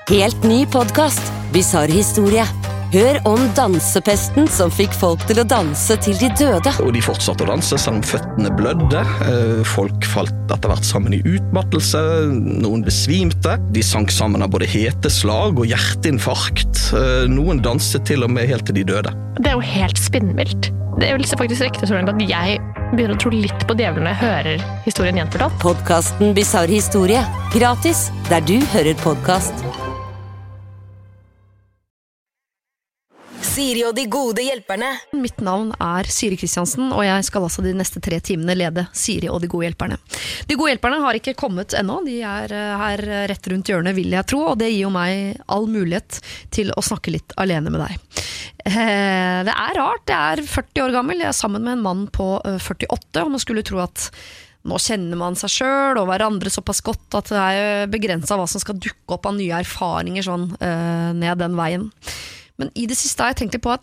Helt ny podcast, Bizarre historie. Hør om dansepesten som fikk folk til å danse til de døde. Og de fortsatte å danse selv om føttene blødde. Folk falt etter hvert sammen i utmattelse. Noen besvimte. De sank sammen av både heteslag og hjerteinfarkt. Noen danset til og med helt til de døde. Det jo helt spinnvilt. Det vil faktisk rekte så langt at jeg begynner å tro litt på djevelen når jeg hører historien gjenfortalt. Podcasten Bizarre historie. Gratis, der du hører podcast. Siri og de gode hjelperne. Mitt navn Siri Kristiansen, og jeg skal altså de neste 3 timene lede Siri og de gode hjelperne. De gode hjelperne har ikke kommet ennå, de her rett rundt hjørnet, vil jeg tro, og det gir jo meg all mulighet til å snakke litt alene med deg. Det rart, jeg 40 år gammel, jeg sammen med en mann på 48, og man skulle tro at nå kjenner man seg selv og hverandre såpass godt at det begrenset hva som skal dukke opp av nye erfaringer sånn ned den veien. Men i det siste har jeg tenkt på at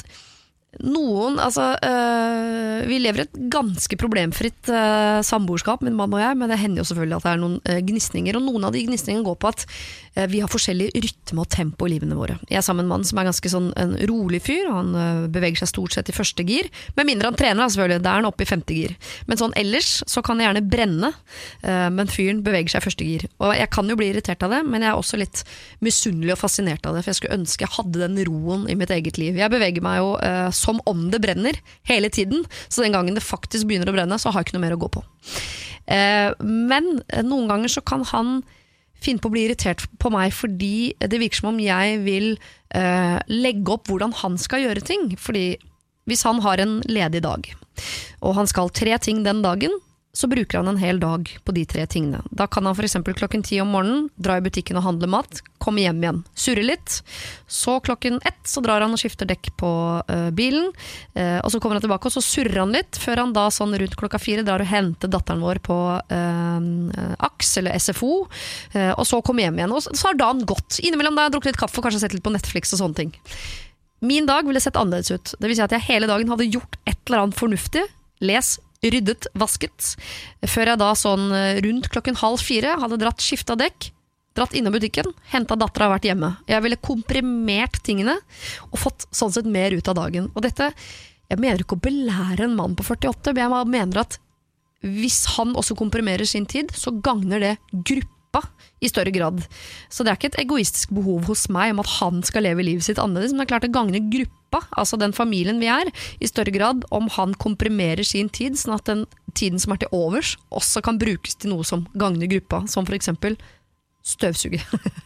vi lever et ganske problemfritt samboerskap, min mann og jeg, men det hender jo selvfølgelig at det noen gnisninger, og noen av de gnisningene går på at vi har forskjellig rytme og tempo i livene våre. Jeg sammen med en mann som ganske sånn en rolig fyr, han beveger seg stort sett i første gir, med mindre han trener selvfølgelig, der han oppe i 5. gir. Men sånn ellers så kan jeg gjerne brenne, men fyren beveger seg i første gir. Og jeg kan jo bli irritert av det, men jeg også litt misunnelig og fascinert av det, for jeg skulle ønske jeg hadde den roen i mitt eget liv. Jeg beveger meg jo som om det brenner hele tiden, så den gangen det faktisk begynner å brenne, så har jeg ikke noe mer å gå på. Men noen ganger så kan han finne på å bli irritert på meg fordi det virker som om jeg vil legge opp hvordan han skal gjøre ting. Fordi hvis han har en ledig dag, og han skal 3 ting den dagen, så bruker han en hel dag på de 3 tingene. Da kan han for eksempel 10:00 om morgenen dra i butikken og handle mat, komme hjem igjen, surre litt. Så 1:00 så drar han og skifter dekk på bilen, og så kommer han tilbake, og så surrer han litt, før han da sånn rundt 4:00 drar og henter datteren vår på AKS eller SFO, og så kommer hjem igjen. Og så har dagen gått. Innimellom da har jeg drukket litt kaffe og kanskje sett litt på Netflix og sånne ting. Min dag ville sett annerledes ut. Det vil si at jeg hele dagen hadde gjort et eller annet fornuftig, ryddet, vasket, før jeg da sånn rundt 3:30 hadde dratt skiftet dekk, dratt innom butikken, hentet datteren og vært hjemme. Jeg ville komprimert tingene og fått sånn sett mer ut av dagen. Og dette, jeg mener ikke å belære en mann på 48, men jeg mener at hvis han også komprimerer sin tid, så gagner det gruppa i større grad. Så det ikke et egoistisk behov hos meg om at han skal leve livet sitt annerledes, men det klart det gagner gruppa, altså den familien vi i større grad, om han komprimerer sin tid, sånn at den tiden som til overs, også kan brukes til noe som gagner gruppa, som for eksempel støvsuge.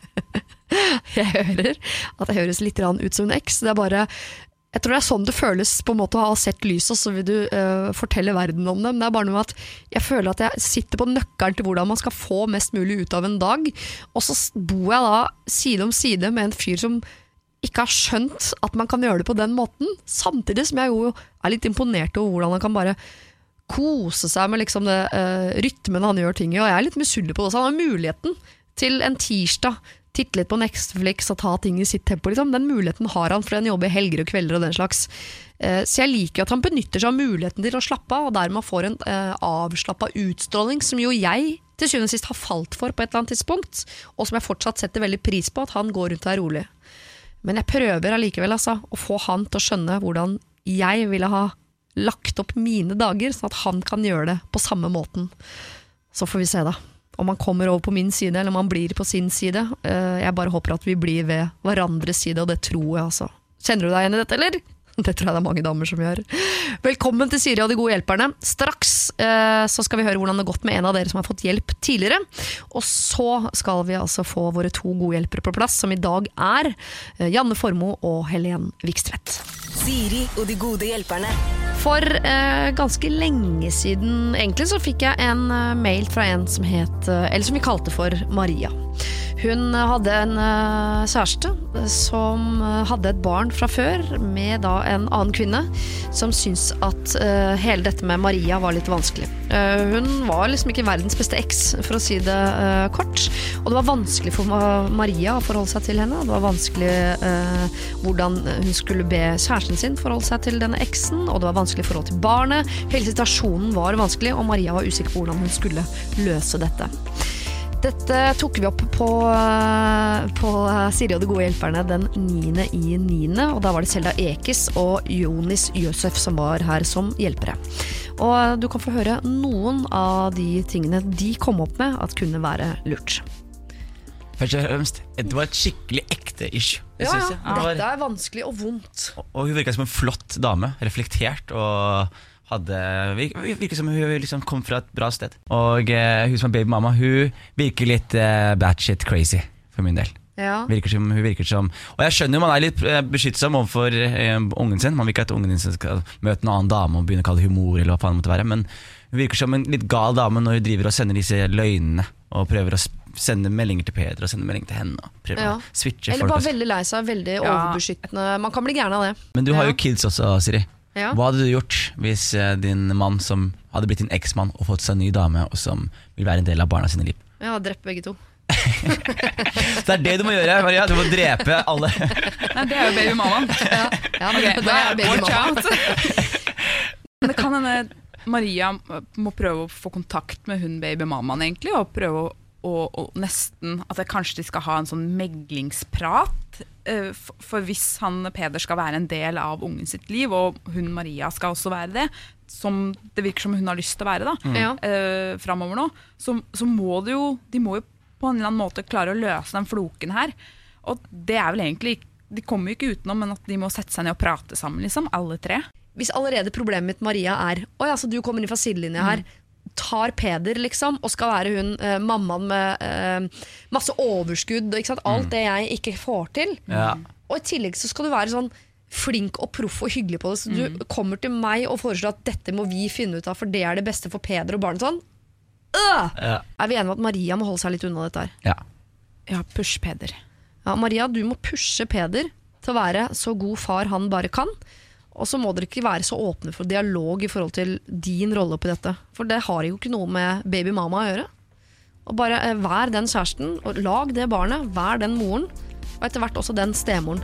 Jeg hører at jeg høres litt ut som en eks, det bare jeg tror det sånn det føles på en måte å ha sett lyset, så vil du fortelle verden om det. Men det bare noe med at jeg føler at jeg sitter på nøkkelen til hvordan man skal få mest mulig ut av en dag. Og så bor jeg da side om side med en fyr som ikke har skjønt at man kan gjøre det på den måten. Samtidig som jeg jo litt imponert over hvordan han kan bare kose seg med liksom det rytmen han gjør ting i. Og jeg litt misunnelig på det. Så han har muligheten til en tirsdag titte litt på Netflix og ta ting i sitt tempo, liksom. Den muligheten har han, fordi han jobber helger og kvelder og den slags. Så jeg liker at han benytter seg av muligheten til å slappe av, og dermed får en avslappet utstråling, som jo jeg til syvende og sist har falt for på et eller annet tidspunkt, og som jeg fortsatt setter veldig pris på, at han går rundt og rolig. Men jeg prøver allikevel altså, å få han til å skjønne hvordan jeg ville ha lagt opp mine dager, sånn at han kan gjøre det på samme måten. Så får vi se da. Om han kommer over på min side, eller om han blir på sin side. Jeg bare håper at vi blir ved hverandres side, og det tror jeg altså. Kjenner du deg igjen i dette, eller? Det tror jeg det mange damer som gjør. Velkommen til Siri og de gode hjelperne. Straks så skal vi høre hvordan det har gått med en av dere som har fått hjelp tidligere. Og så skal vi altså få våre 2 gode hjelpere på plass, som i dag Janne Formoe og Helen Vikstvedt. Siri og de gode hjelperne. For ganske lenge siden egentlig så fikk jeg en mail fra en som het, eller som vi kalte for Maria. Hun hadde en kjæreste som hadde et barn fra før med da en annen kvinne som syntes at hele dette med Maria var litt vanskelig. Hun var liksom ikke verdens beste eks, for å si det kort, og det var vanskelig for Maria å forholde seg til henne. Det var vanskelig hvordan hun skulle be kjæresten sin forholde seg til denne eksen, og det var vanskelig forhold til barnet. Hele situasjonen var vanskelig, og Maria var usikker på hvordan hun skulle løse dette. Dette tok vi opp på Siri og de gode hjelperne den 9.9, og da var det Selda Ekis og Jonis Jøsef som var her som hjelpere. Og du kan få høre noen av de tingene de kom opp med at kunne være lurt. Først og fremst, det var et skikkelig ekte issue. Ja, dette er vanskelig og vondt. Og hun virket som en flott dame, reflektert og virket som hun liksom kom fra et bra sted. Og hun som er babymamma, hun virker litt batshit crazy for min del. Ja. Hun virker som og jeg skjønner jo man er litt beskyttsom overfor ungen sin. Man vil ikke at ungen sin skal møte en annen dame og begynne å kalle det humor eller hva faen det måtte være. Men hun virker som en litt gal dame når hun driver og sender disse løgnene og prøver å sende meldinger til Peder og sende meldinger til henne og prøver å switche eller folk. bare veldig lei seg, veldig overbeskyttende. Man kan bli gæren av det. Men du har jo kids også, Siri. Ja. Hva hadde du gjort hvis din mann som hadde blitt din eksmann og fått seg en ny dame og som vil være en del av barna sine liv? Jeg har drept begge to. Det er det du må gjøre, Maria. Du må drepe alle. Nei, det er jo babymammaen. Okay, da er jeg babymamma. Men det kan hende Maria må prøve å få kontakt med hun babymammaen egentlig, og prøve å nesten at kanskje de skal ha en sånn meglingsprat, for hvis Peder skal være en del av ungen sitt liv, og hun Maria skal også være det, som det virker som hun har lyst til å være da, fremover nå, så må de må jo på en eller annen måte klare å løse den floken her, og det er vel egentlig, de kommer jo ikke utenom, men at de må sette seg ned og prate sammen liksom, alle tre. Hvis allerede problemet mitt Maria er så du kommer inn fra sidelinja her, tar Peder liksom, og skal være hun mammaen med masse overskudd, ikke sant? Alt det jeg ikke får til. Og i tillegg så skal du være sånn flink og proff og hyggelig på det, så du kommer til meg og foreslår at dette må vi finne ut av, for det er det beste for Peder og barnet sånn. Er vi enige om at Maria må holde seg litt unna dette her? Ja, push Peder. Ja, Maria, du må pushe Peder til å være så god far han bare kan. Og så må dere ikke være så åpne for dialog i forhold til din rolle oppi dette. For det har jo ikke noe med babymamma å gjøre. Og bare vær den kjæresten, og lag det barnet, vær den moren, og etter hvert også den stemoren.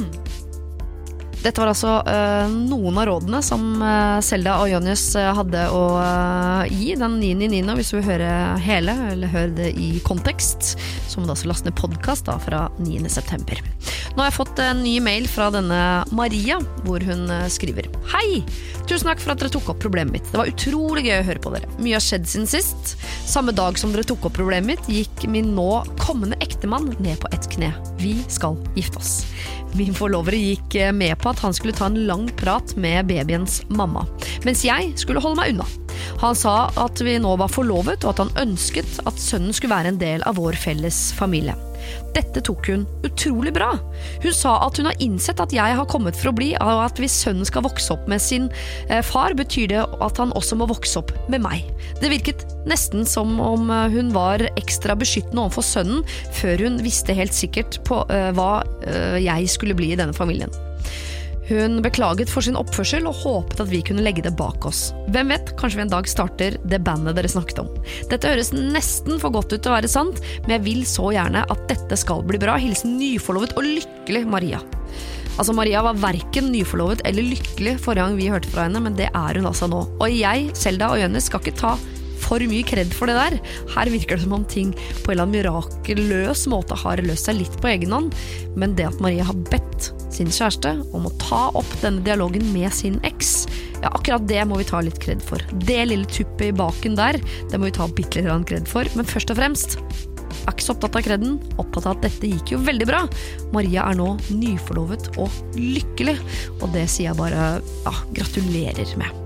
Dette var altså noen av rådene som Selda og Jonis hadde å gi den 9.9. Hvis du vil høre hele, eller høre det i kontekst, så må du altså laste ned podcast da, fra 9. september. Nå har jeg fått en ny mail fra denne Maria, hvor hun skriver: Hei! Tusen takk for at dere tok opp problemet mitt. Det var utrolig gøy å høre på dere. Mye har skjedd siden sist. Samme dag som dere tok opp problemet mitt, gikk min nå kommende ektemann ned på ett kne. Vi skal gifte oss. Min forlovere gikk med på at han skulle ta en lang prat med babyens mamma, mens jeg skulle holde meg unna. Han sa at vi nå var forlovet, og at han ønsket at sønnen skulle være en del av vår felles familie. Dette tok hun utrolig bra. Hun sa at hun har innsett at jeg har kommet for å bli, og at hvis sønnen skal vokse opp med sin far, betyr det at han også må vokse opp med meg. Det virket nesten som om hun var ekstra beskyttende overfor sønnen, før hun visste helt sikkert på hva jeg skulle bli i denne familien. Hun beklaget for sin oppførsel og håpet at vi kunne legge det bak oss. Hvem vet, kanskje vi en dag starter det bandet dere snakket om. Dette høres nesten for godt ut til å være sant, men jeg vil så gjerne at dette skal bli bra. Hilsen nyforlovet og lykkelig Maria. Altså Maria var hverken nyforlovet eller lykkelig forrige gang vi hørte fra henne, men det er hun altså nå. Og jeg, Selda og Jonis skal ikke ta for mye kred for det der. Her virker det som om ting på en eller annen mirakeløs måte har løst seg litt på egen hånd, men det at Maria har bedt sin kjæreste om å ta opp denne dialogen med sin eks, ja, akkurat det må vi ta litt kred for. Det lille tuppet i baken der, det må vi ta bitte litt kred for, men først og fremst er ikke så opptatt av kreden, opptatt av at dette gikk jo veldig bra. Maria er nå nyforlovet og lykkelig, og det sier jeg bare gratulerer med.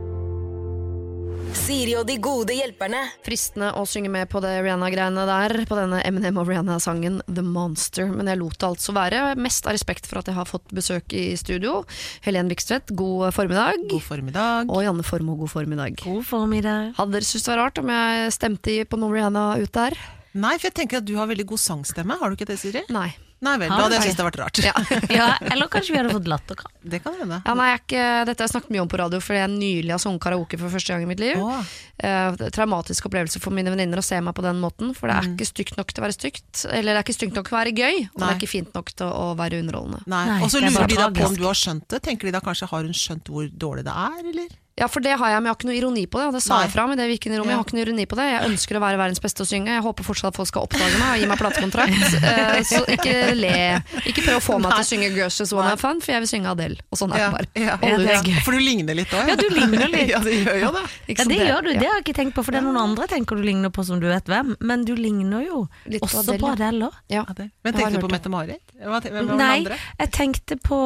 Siri og de gode hjelperne. Fristende å synge med på det Rihanna-greiene der, på denne Eminem og Rihanna-sangen The Monster, men jeg lot det altså være, mest av respekt for at jeg har fått besøk i studio. Helen Vikstvedt, god formiddag. God formiddag. Og Janne Formoe, god formiddag. God formiddag. Hadde dere syntes det var rart om jeg stemte på noe Rihanna ut der? Nei, for jeg tenker at du har veldig god sangstemme, har du ikke det, Siri? Nei. Nei vel, da hadde jeg syntes det vært rart. Ja, eller kanskje vi hadde fått latterkram. Det kan hende. Ja, nei, dette har jeg snakket mye om på radio, fordi jeg nylig har sunget karaoke for første gang i mitt liv. Traumatisk opplevelse for mine venninner å se meg på den måten, for det er ikke stygt nok til å være stygt, eller det er ikke stygt nok til å være gøy, og det er ikke fint nok til å være underholdende. Nei. Og så lurer de da på om du har skjønt det. Tenker de da kanskje har hun skjønt hvor dårlig det er, eller? Ja, for det har jeg, men jeg har ikke noe ironi på det, og det sa jeg fra med det vi gikk inn i rommet. Jeg har ikke noe ironi på det. Jeg ønsker å være verdens beste å synge. Jeg håper fortsatt at folk skal oppdage meg og gi meg platekontrakt. Så ikke le. Ikke prøv å få meg til å synge Girls Just Wanna Have Fun, for jeg vil synge Adele. Og sånn er det bare. For du ligner litt også. Ja, du ligner litt. Ja, det gjør jo det. Ja, det gjør du, det har jeg ikke tenkt på, for det er noen andre tenker du ligner på som du vet hvem, men du ligner jo litt også på Adele. Ja. Men tenkte du på Mette-Marit? Nei, jeg tenkte på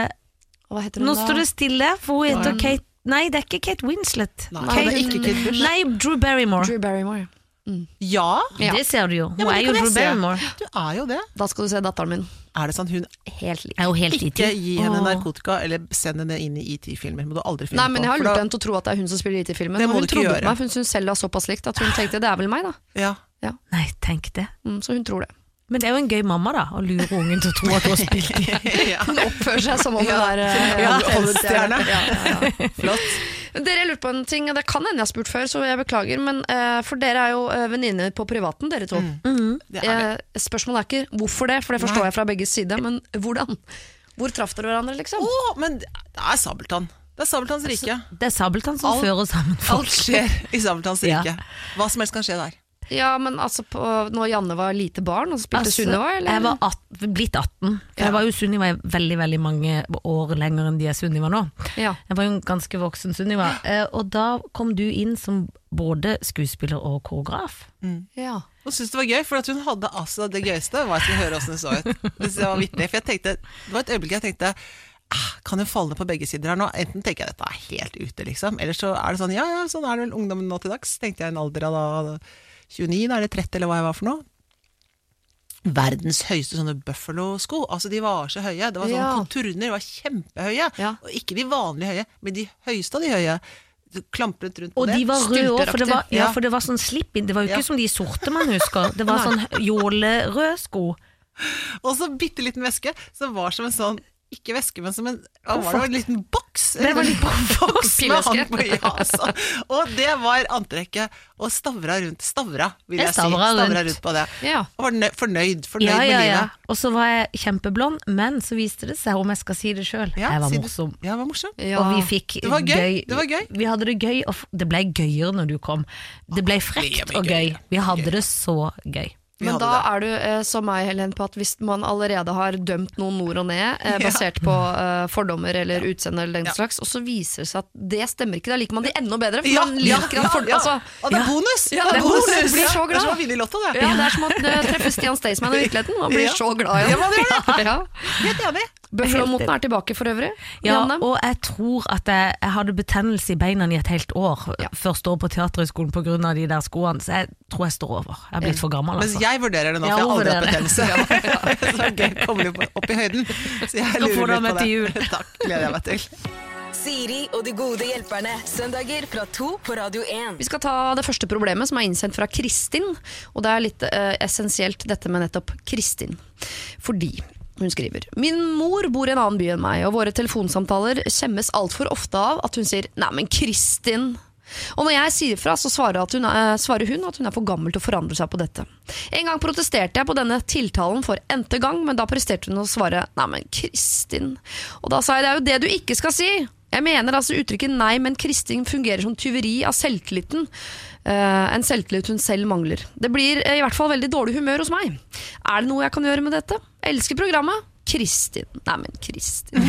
hva heter hun nå da? står det stille, for hun heter Kate. Nei, det er ikke Kate Winslet. Nei, det er ikke Kate Bush. Nei, Drew Barrymore. Drew Barrymore. Ja. Det ser du jo. Hun men er det jo kan jeg Drew se. Barrymore. Du er jo det. Da skal du se datteren min. Er det sånn hun Helt lik. Er jo helt ikke IT. gi henne narkotika eller send henne inn i IT-filmer? Må du aldri finne Nei, men jeg har på. lurt henne til å tro at det er hun som spiller IT-filmen. Det må Og hun du ikke trodde gjøre. på meg, for hun synes selv det var såpass likt at hun tenkte det er vel meg da. Ja. Nei, tenk det. Så hun tror det. Men det er jo en gøy mamma da, å lure ungen til å tro at hun har spilt i. Hun oppfører seg som om hun er Hollywood-stjerne. Flott. Dere lurer på en ting, og det kan hende jeg har spurt før, så jeg beklager, men for dere er jo venninner på privaten, dere to. Det er det. Spørsmålet er ikke hvorfor det, for det forstår jeg fra begges side, men hvordan? Hvor traff dere hverandre, liksom? Men det er Sabeltann. Det er Sabeltanns rike. Det er Sabeltann som fører sammen folk. Alt skjer i Sabeltanns rike. Hva som helst kan skje der. Ja, men altså når Janne var lite barn og spilte Sunniva, eller? Jeg var blitt 18. Jeg var jo Sunniva i veldig, veldig mange år lenger enn de er Sunniva nå. Ja. Jeg var jo en ganske voksen Sunniva. Og da kom du inn som både skuespiller og koreograf. Ja. Og synes det var gøy, for at hun hadde altså det gøyeste. Jeg skulle høre hvordan det så ut. Det var vittig, for jeg tenkte, det var et øyeblikk jeg tenkte, kan hun falle ned på begge sider her nå? Enten tenker jeg dette er helt ute, liksom. Eller så er det sånn, ja, sånn er det vel ungdommen nå til dags. Tenkte jeg en alder av da 29, da er det 30 eller hva jeg var for noe. Verdens høyeste sånne Buffalo-sko. Altså de var så høye. Det var sånne konturner, de var kjempehøye. Ja. Og ikke de vanlige høye, men de høyeste av de høye. Klampret rundt på og det. de var røde også, for det var, Ja. for det var sånn slip-in. Det var jo ikke som de sorte man husker. Det var sånn jålerød sko. Og så bitteliten veske, som var som en sånn ikke veske, men som en liten boks. Det var litt boks med han på, altså. Og det var antrekket. Og stavra rundt vil jeg si. Stavra rundt på det. Ja. Og var fornøyd med livet. Og så var jeg kjempeblond, men så viste det seg, om jeg skal si det selv, jeg var morsom. Ja, jeg var morsom. Ja. Og vi fikk Det var gøy. Det var gøy. Vi hadde det gøy, og det ble gøyere når du kom. Det ble frekt og gøy. Vi hadde det så gøy. Men da er du som meg, Helen, på at hvis man allerede har dømt noen nord og ned basert på fordommer eller utseende eller den slags, og så viser det seg at det stemmer ikke, da liker man de enda bedre, for man liker at altså, og det er bonus! Ja, det er bonus! Blir så glad. Det er som å vinne i lotto, det. Ja, det er som å treffe Stian Staysman i virkeligheten, man blir så glad igjen. Ja, det gjør det. Ja. Helt enig. Buffalo-moten er tilbake for øvrig. Ja, Janne. og jeg tror at jeg hadde betennelse i beina i et helt år. Første år på teaterhøgskolen på grunn av de der skoene, så jeg tror jeg står over. Jeg er blitt for gammel, altså. Mens jeg vurderer det nå, for jeg har aldri hatt betennelse. Så gøy, kommer du opp i høyden. Så jeg lurer litt på det. Takk, gleder jeg meg til. Siri og de gode hjelperne. Søndager fra 2 på Radio 1. Vi skal ta det første problemet som er innsendt fra Kristin, og det er litt essensielt dette med nettopp Kristin. Fordi hun skriver: Min mor bor i en annen by enn meg, og våre telefonsamtaler skjemmes alt for ofte av at hun sier «Nei, men Kristin!» Og når jeg sier fra, så svarer hun at hun er for gammel til å forandre seg på dette. En gang protesterte jeg på denne tiltalen for n-te gang, men da presterte hun å svare «Nei, men Kristin!» Og da sa jeg: det er jo det du ikke skal si! Jeg mener altså uttrykket «nei, men Kristin» fungerer som tyveri av selvtilliten. En selvtillit hun selv mangler. Det blir i hvert fall veldig dårlig humør hos meg. Er det noe jeg kan gjøre med dette? Jeg elsker programmet. Kristin. Nei, men Kristin.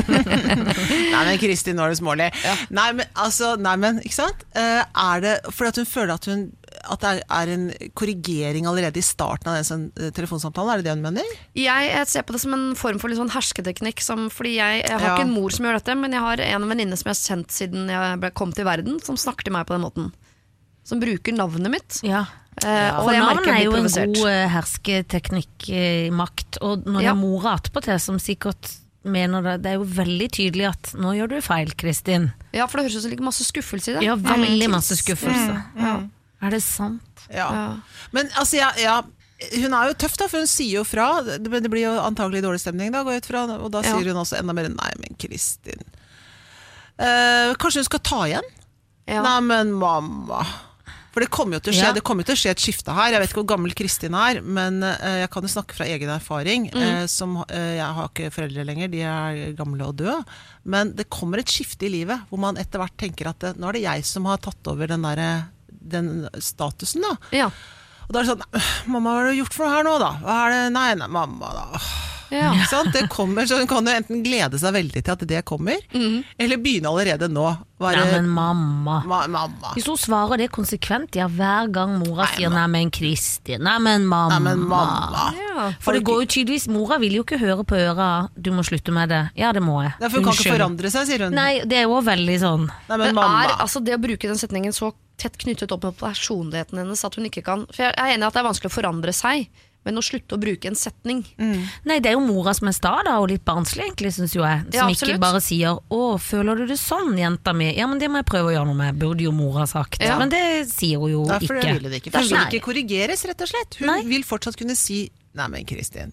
Nei, men Kristin, nå er det smålig. Ja. Nei, men, ikke sant? Er det fordi at hun føler at det er en korrigering allerede i starten av den telefonsamtalen? Er det det hun mener? Jeg ser på det som en form for litt sånn hersketeknikk, fordi jeg har ikke en mor som gjør dette, men jeg har en venninne som jeg har kjent siden jeg kom til verden, som snakker til meg på den måten. Som bruker navnet mitt. Ja. Og for navn er jo en provosert. god hersketeknikk i makt, og når det er mora attpåtil som sikkert mener det er jo veldig tydelig at nå gjør du feil, Kristin. Ja, for det høres ut som det ligger masse skuffelse i det. Ja, veldig masse skuffelse. Er det sant? Ja. Men altså, hun er jo tøff da, for hun sier jo fra. Det blir jo antagelig dårlig stemning da, går ut fra, og da sier hun også enda mer «Nei, men Kristin». Kanskje hun skal ta igjen? Ja. Nei, men mamma. For det kommer jo til å skje, det kommer til å skje et skifte her. Jeg vet ikke hvor gammel Kristin er, men jeg kan jo snakke fra egen erfaring. Jeg har ikke foreldre lenger, de er gamle og døde. Men det kommer et skifte i livet, hvor man etter hvert tenker at nå det jeg som har tatt over den statusen da. Ja. Og da det sånn, mamma, hva har du gjort for noe her nå da? Hva er det? Nei, mamma da. Ja. Det kommer, så hun kan jo enten glede seg veldig til at det kommer, eller begynne allerede nå. Nei, men mamma. Hvis hun svarer det konsekvent, hver gang mora sier nei, men Kristin, nei, men mamma. Ja. For det går jo tydeligvis, mora vil jo ikke høre på øra, du må slutte med det. Ja, det må jeg. Ja, for hun kan ikke forandre seg, sier hun. Nei, det er jo veldig sånn. Nei, men mamma. Altså det å bruke den setningen så tett knyttet opp med personligheten hennes at hun ikke kan, for jeg er enig i at det er vanskelig å forandre seg, men å slutte å bruke en setning. Nei, det er jo mora som er sta da, og litt barnslig egentlig, synes jo jeg. Som ikke bare sier, føler du det sånn, jenta mi? Ja, men det må jeg prøve å gjøre noe med, burde jo mora sagt. Ja. Men det sier hun jo ikke. For det vil det ikke. For hun vil ikke korrigeres, rett og slett. Hun vil fortsatt kunne si, nei, men Kristin,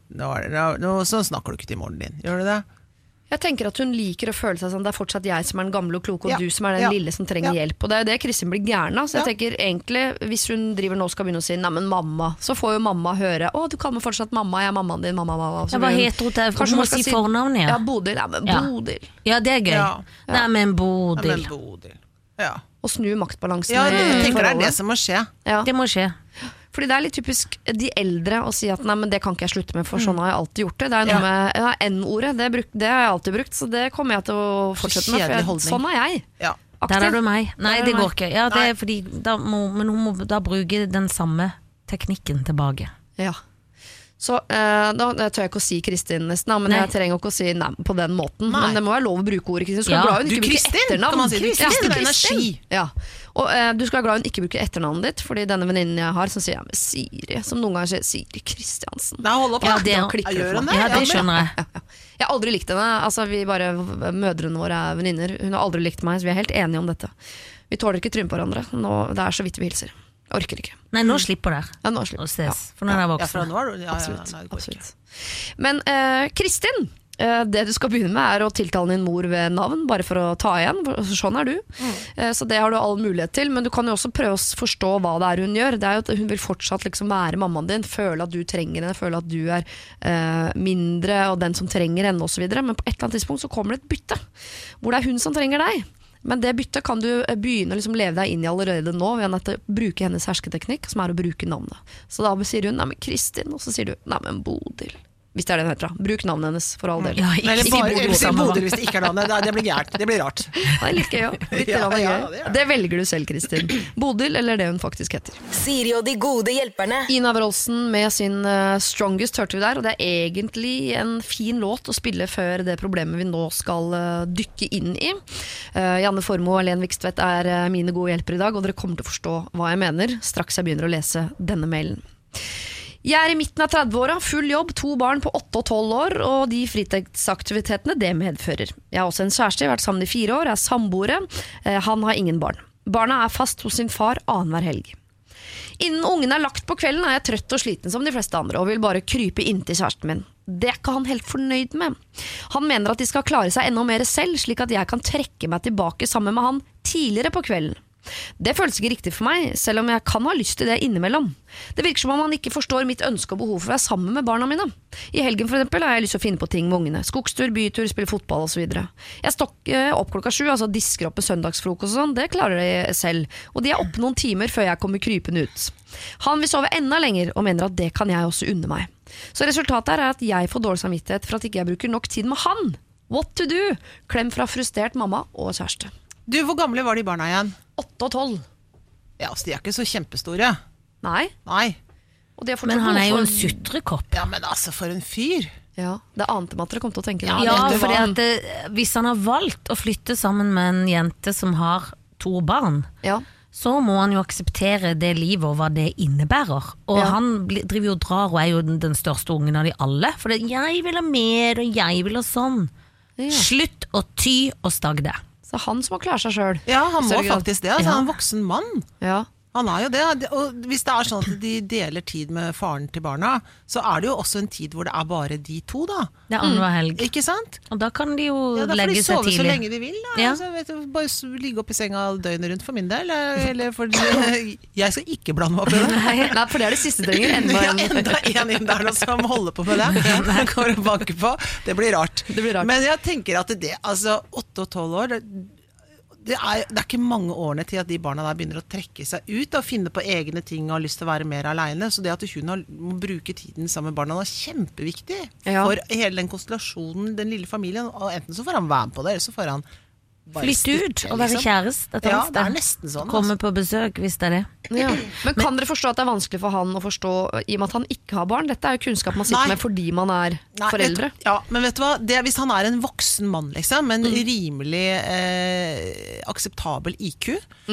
så snakker du ikke til moren din. Gjør du det? Jeg tenker at hun liker å føle seg sånn, det er fortsatt jeg som er den gamle og kloke, og du som er den lille som trenger hjelp. Og det er jo det Kristin blir gærna. Så jeg tenker egentlig, hvis hun driver nå skal begynne å si, nei, men mamma, så får jo mamma høre, du kaller meg fortsatt mamma, jeg er mammaen din, mamma. Så hva heter hun til? Kanskje hun må si fornavnet? Ja, Bodil. Nei, men Bodil. Ja, det er gøy. Nei, men Bodil. Ja. Og snu maktbalansen. Ja, jeg tenker det er det som må skje. Ja. Det må skje. Fordi det er litt typisk de eldre å si at nei, men det kan ikke jeg slutte med, for sånn har jeg alltid gjort det. Det er noe med N-ordet, det har jeg alltid brukt, så det kommer jeg til å fortsette med. For sånn er jeg. Ja. Der er du meg. Nei, det går ikke. Ja, det er fordi, men hun må da bruke den samme teknikken tilbake. Ja. Så da tør jeg ikke å si Kristin nesten, men jeg trenger ikke å si nei på den måten. Men det må være lov å bruke ordet Kristin. Du skal være glad hun ikke bruker etternavn. Kan man si det? Kristin er energi. Ja. Og du skal være glad hun ikke bruker etternavnet ditt, fordi denne venninnen jeg har som sier med Siri, som noen ganger sier Siri Kristiansen. Nei, hold opp. Ja, det skjønner jeg. Jeg har aldri likt henne. Altså, mødrene våre er venninner. Hun har aldri likt meg, så vi er helt enige om dette. Vi tåler ikke tryne på hverandre. Det er så vidt vi hilser. Jeg orker ikke. Nei, nå slipper det. Ja, nå slipper det. For nå er jeg voksen. Absolutt. Men Kristin, det du skal begynne med er å tiltale din mor ved navn, bare for å ta igjen. Sånn er du. Så det har du all mulighet til, men du kan jo også prøve å forstå hva det er hun gjør. Det er jo at hun vil fortsatt liksom være mammaen din, føle at du trenger henne, føle at du er mindre og den som trenger henne og så videre. Men på et eller annet tidspunkt så kommer det et bytte, hvor det er hun som trenger deg. Men det byttet kan du begynne å liksom leve deg inn i allerede nå ved å bruke hennes hersketeknikk, som er å bruke navnet. Så da sier hun, nei, men Kristin, og så sier du, nei, men Bodil. Hvis det er det hun heter da. Bruk navnet hennes for all del. Ja, ikke Bodil hvis det ikke er navnet. Det blir gærent. Det blir rart. Det er litt gøy, ja. Det velger du selv, Kristin. Bodil, eller det hun faktisk heter. Siri og de gode hjelperne. Ina Wroldsen med sin Strongest hørte vi der, og det er egentlig en fin låt å spille før det problemet vi nå skal dykke inn i. Janne Formoe og Len Vikstvedt er mine gode hjelpere i dag, og dere kommer til å forstå hva jeg mener straks jeg begynner å lese denne mailen. Jeg er i midten av 30-åra, full jobb, 2 barn på 8 og 12 år, og de fritidsaktivitetene det medfører. Jeg har også en kjæreste, jeg har vært sammen i 4 år, er samboere, han har ingen barn. Barna er fast hos sin far annenhver helg. Innen ungen er lagt på kvelden er jeg trøtt og sliten som de fleste andre, og vil bare krype inn til kjæresten min. Det er ikke han helt fornøyd med. Han mener at de skal klare seg enda mer selv, slik at jeg kan trekke meg tilbake sammen med han tidligere på kvelden. Det føles ikke riktig for meg, selv om jeg kan ha lyst til det innimellom. Det virker som om han ikke forstår mitt ønske og behov for å være sammen med barna mine. I helgen for eksempel har jeg lyst til å finne på ting med ungene. Skogstur, bytur, spille fotball og så videre. Jeg stokker opp klokka 7, altså disker opp med søndagsfrokost og sånn, det klarer de selv. Og de er oppe noen timer før jeg kommer krypende ut. Han vil sove enda lenger og mener at det kan jeg også unne meg. Så resultatet er at jeg får dårlig samvittighet for at ikke jeg bruker nok tid med han. What to do? Klem fra frustrert mamma og kjæreste. Du, hvor gamle var de barna igjen? 8 og 12. Ja, så de er ikke så kjempestore. Nei. Og men han er jo en sutrekopp. Ja, men altså, for en fyr. Ja, det ante man at dere kom til å tenke. Ja, fordi hvis han har valgt å flytte sammen med en jente som har 2 barn, så må han jo akseptere det livet og hva det innebærer. Og han driver jo og drar og er jo den største ungen av de alle. For jeg vil ha mer, og jeg vil ha sånn. Slutt å ty og stagge det. Så han som må klare seg selv. Ja, han må faktisk det. Altså, han er en voksen mann. Ja. Han jo det, og hvis det sånn at de deler tid med faren til barna, så det jo også en tid hvor det bare de to da. Det annenhver helg. Ikke sant? Og da kan de jo Da får legge de seg sove tidlig. så lenge de vil da. Ja. Altså, vet du, bare ligge opp I senga døgnet rundt for min del, eller for jeg skal ikke blande meg opp I det. Nei, for det det siste trenger. Enda en inn der som holder på med det. Han kommer og banker på. Det blir rart. Men jeg tenker at altså 8 og 12 år, det ikke mange årene til at de barna der begynner å trekke seg ut og finne på egne ting og har lyst til å være mer alene. Så det at hun må bruke tiden sammen med barna er kjempeviktig for hele den konstellasjonen, den lille familien. Og enten så får han være med på det, eller så får han bare flytte ut og være kjæreste. Ja, det nesten sånn. Komme på besøk hvis det det. Ja. Men kan dere forstå at det vanskelig for han å forstå I og med at han ikke har barn? Dette jo kunnskap man sitter med fordi man foreldre. Ja, men vet du hva? Hvis han en voksen mann, liksom, med en rimelig akseptabel IQ,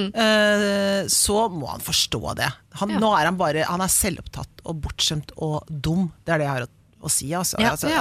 så må han forstå det. Nå han selvopptatt og bortskjemt og dum. Det det jeg har å si, altså.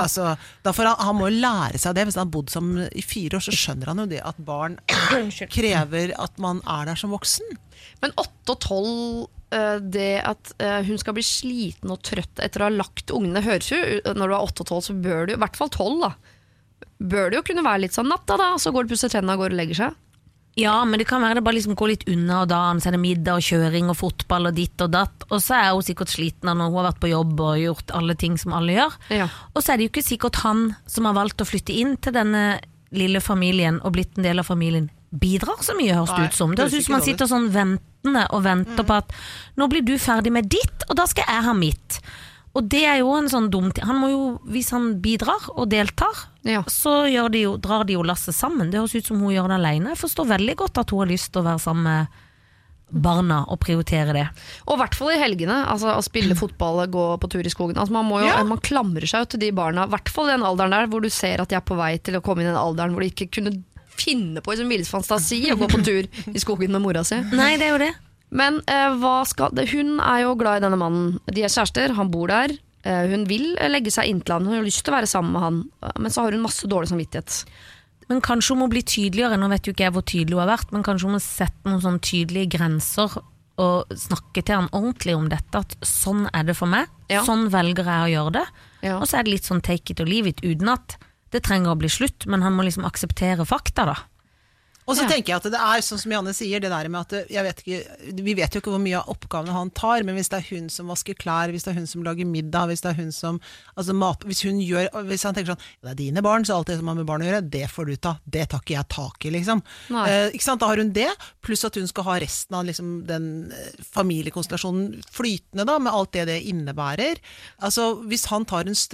Han må jo lære seg det. Hvis han har bodd sammen I 4 år, så skjønner han jo det at barn krever at man der som voksen. Men 8 og 12, det at hun skal bli sliten og trøtt etter å ha lagt ungene, høres jo, når du 8 og 12, så bør du, I hvert fall 12 da, bør det jo kunne være litt sånn natta da, så går du pusser tennene og går og legger seg. Ja, men det kan være det bare liksom går litt unna, og da så det middag og kjøring og fotball og ditt og datt, og så hun sikkert sliten når hun har vært på jobb og gjort alle ting som alle gjør. Ja. Og så det jo ikke sikkert han som har valgt å flytte inn til denne lille familien og blitt en del av familien, bidrar så mye, høres det ut som. Det høres ut som han sitter sånn ventende og venter på at nå blir du ferdig med ditt, og da skal jeg ha mitt. Og det jo en sånn dum ting. Han må jo, hvis han bidrar og deltar, så drar de jo lasset sammen. Det høres ut som hun gjør det alene. Jeg forstår veldig godt at hun har lyst til å være sammen med barna og prioritere det. Og I hvert fall I helgene, altså å spille fotball, gå på tur I skogen. Altså man klamrer seg jo til de barna, I hvert fall I den alderen der, hvor du ser at de på vei til å komme I den alderen hvor de ikke kunne finne på I sin villeste fantasi å gå på tur I skogen med mora si. Nei, det jo det. Men hun jo glad I denne mannen. De kjærester, han bor der. Hun vil legge seg inn til han. Hun har lyst til å være sammen med han. Men så har hun masse dårlig samvittighet. Men kanskje hun må bli tydeligere. Nå vet jo ikke jeg hvor tydelig hun har vært, men kanskje hun må sette noen sånne tydelige grenser og snakke til han ordentlig om dette. At sånn det for meg. Sånn velger jeg å gjøre det. Og så det litt sånn take it or leave it, uten at det trenger å bli slutt, men han må liksom akseptere fakta da. Og så tenker jeg at det sånn som Janne sier, det der med at vi vet jo ikke hvor mye av oppgavene han tar, men hvis det hun som vasker klær, hvis det hun som lager middag, hvis det hun som hvis han tenker sånn, det dine barn, så alt det som har med barn å gjøre, det får du ta, det tar ikke jeg tak I liksom. Ikke sant, da har hun det, pluss at hun skal ha resten av liksom, den familiekonstellasjonen flytende da, med alt det innebærer. Altså, hvis han tar et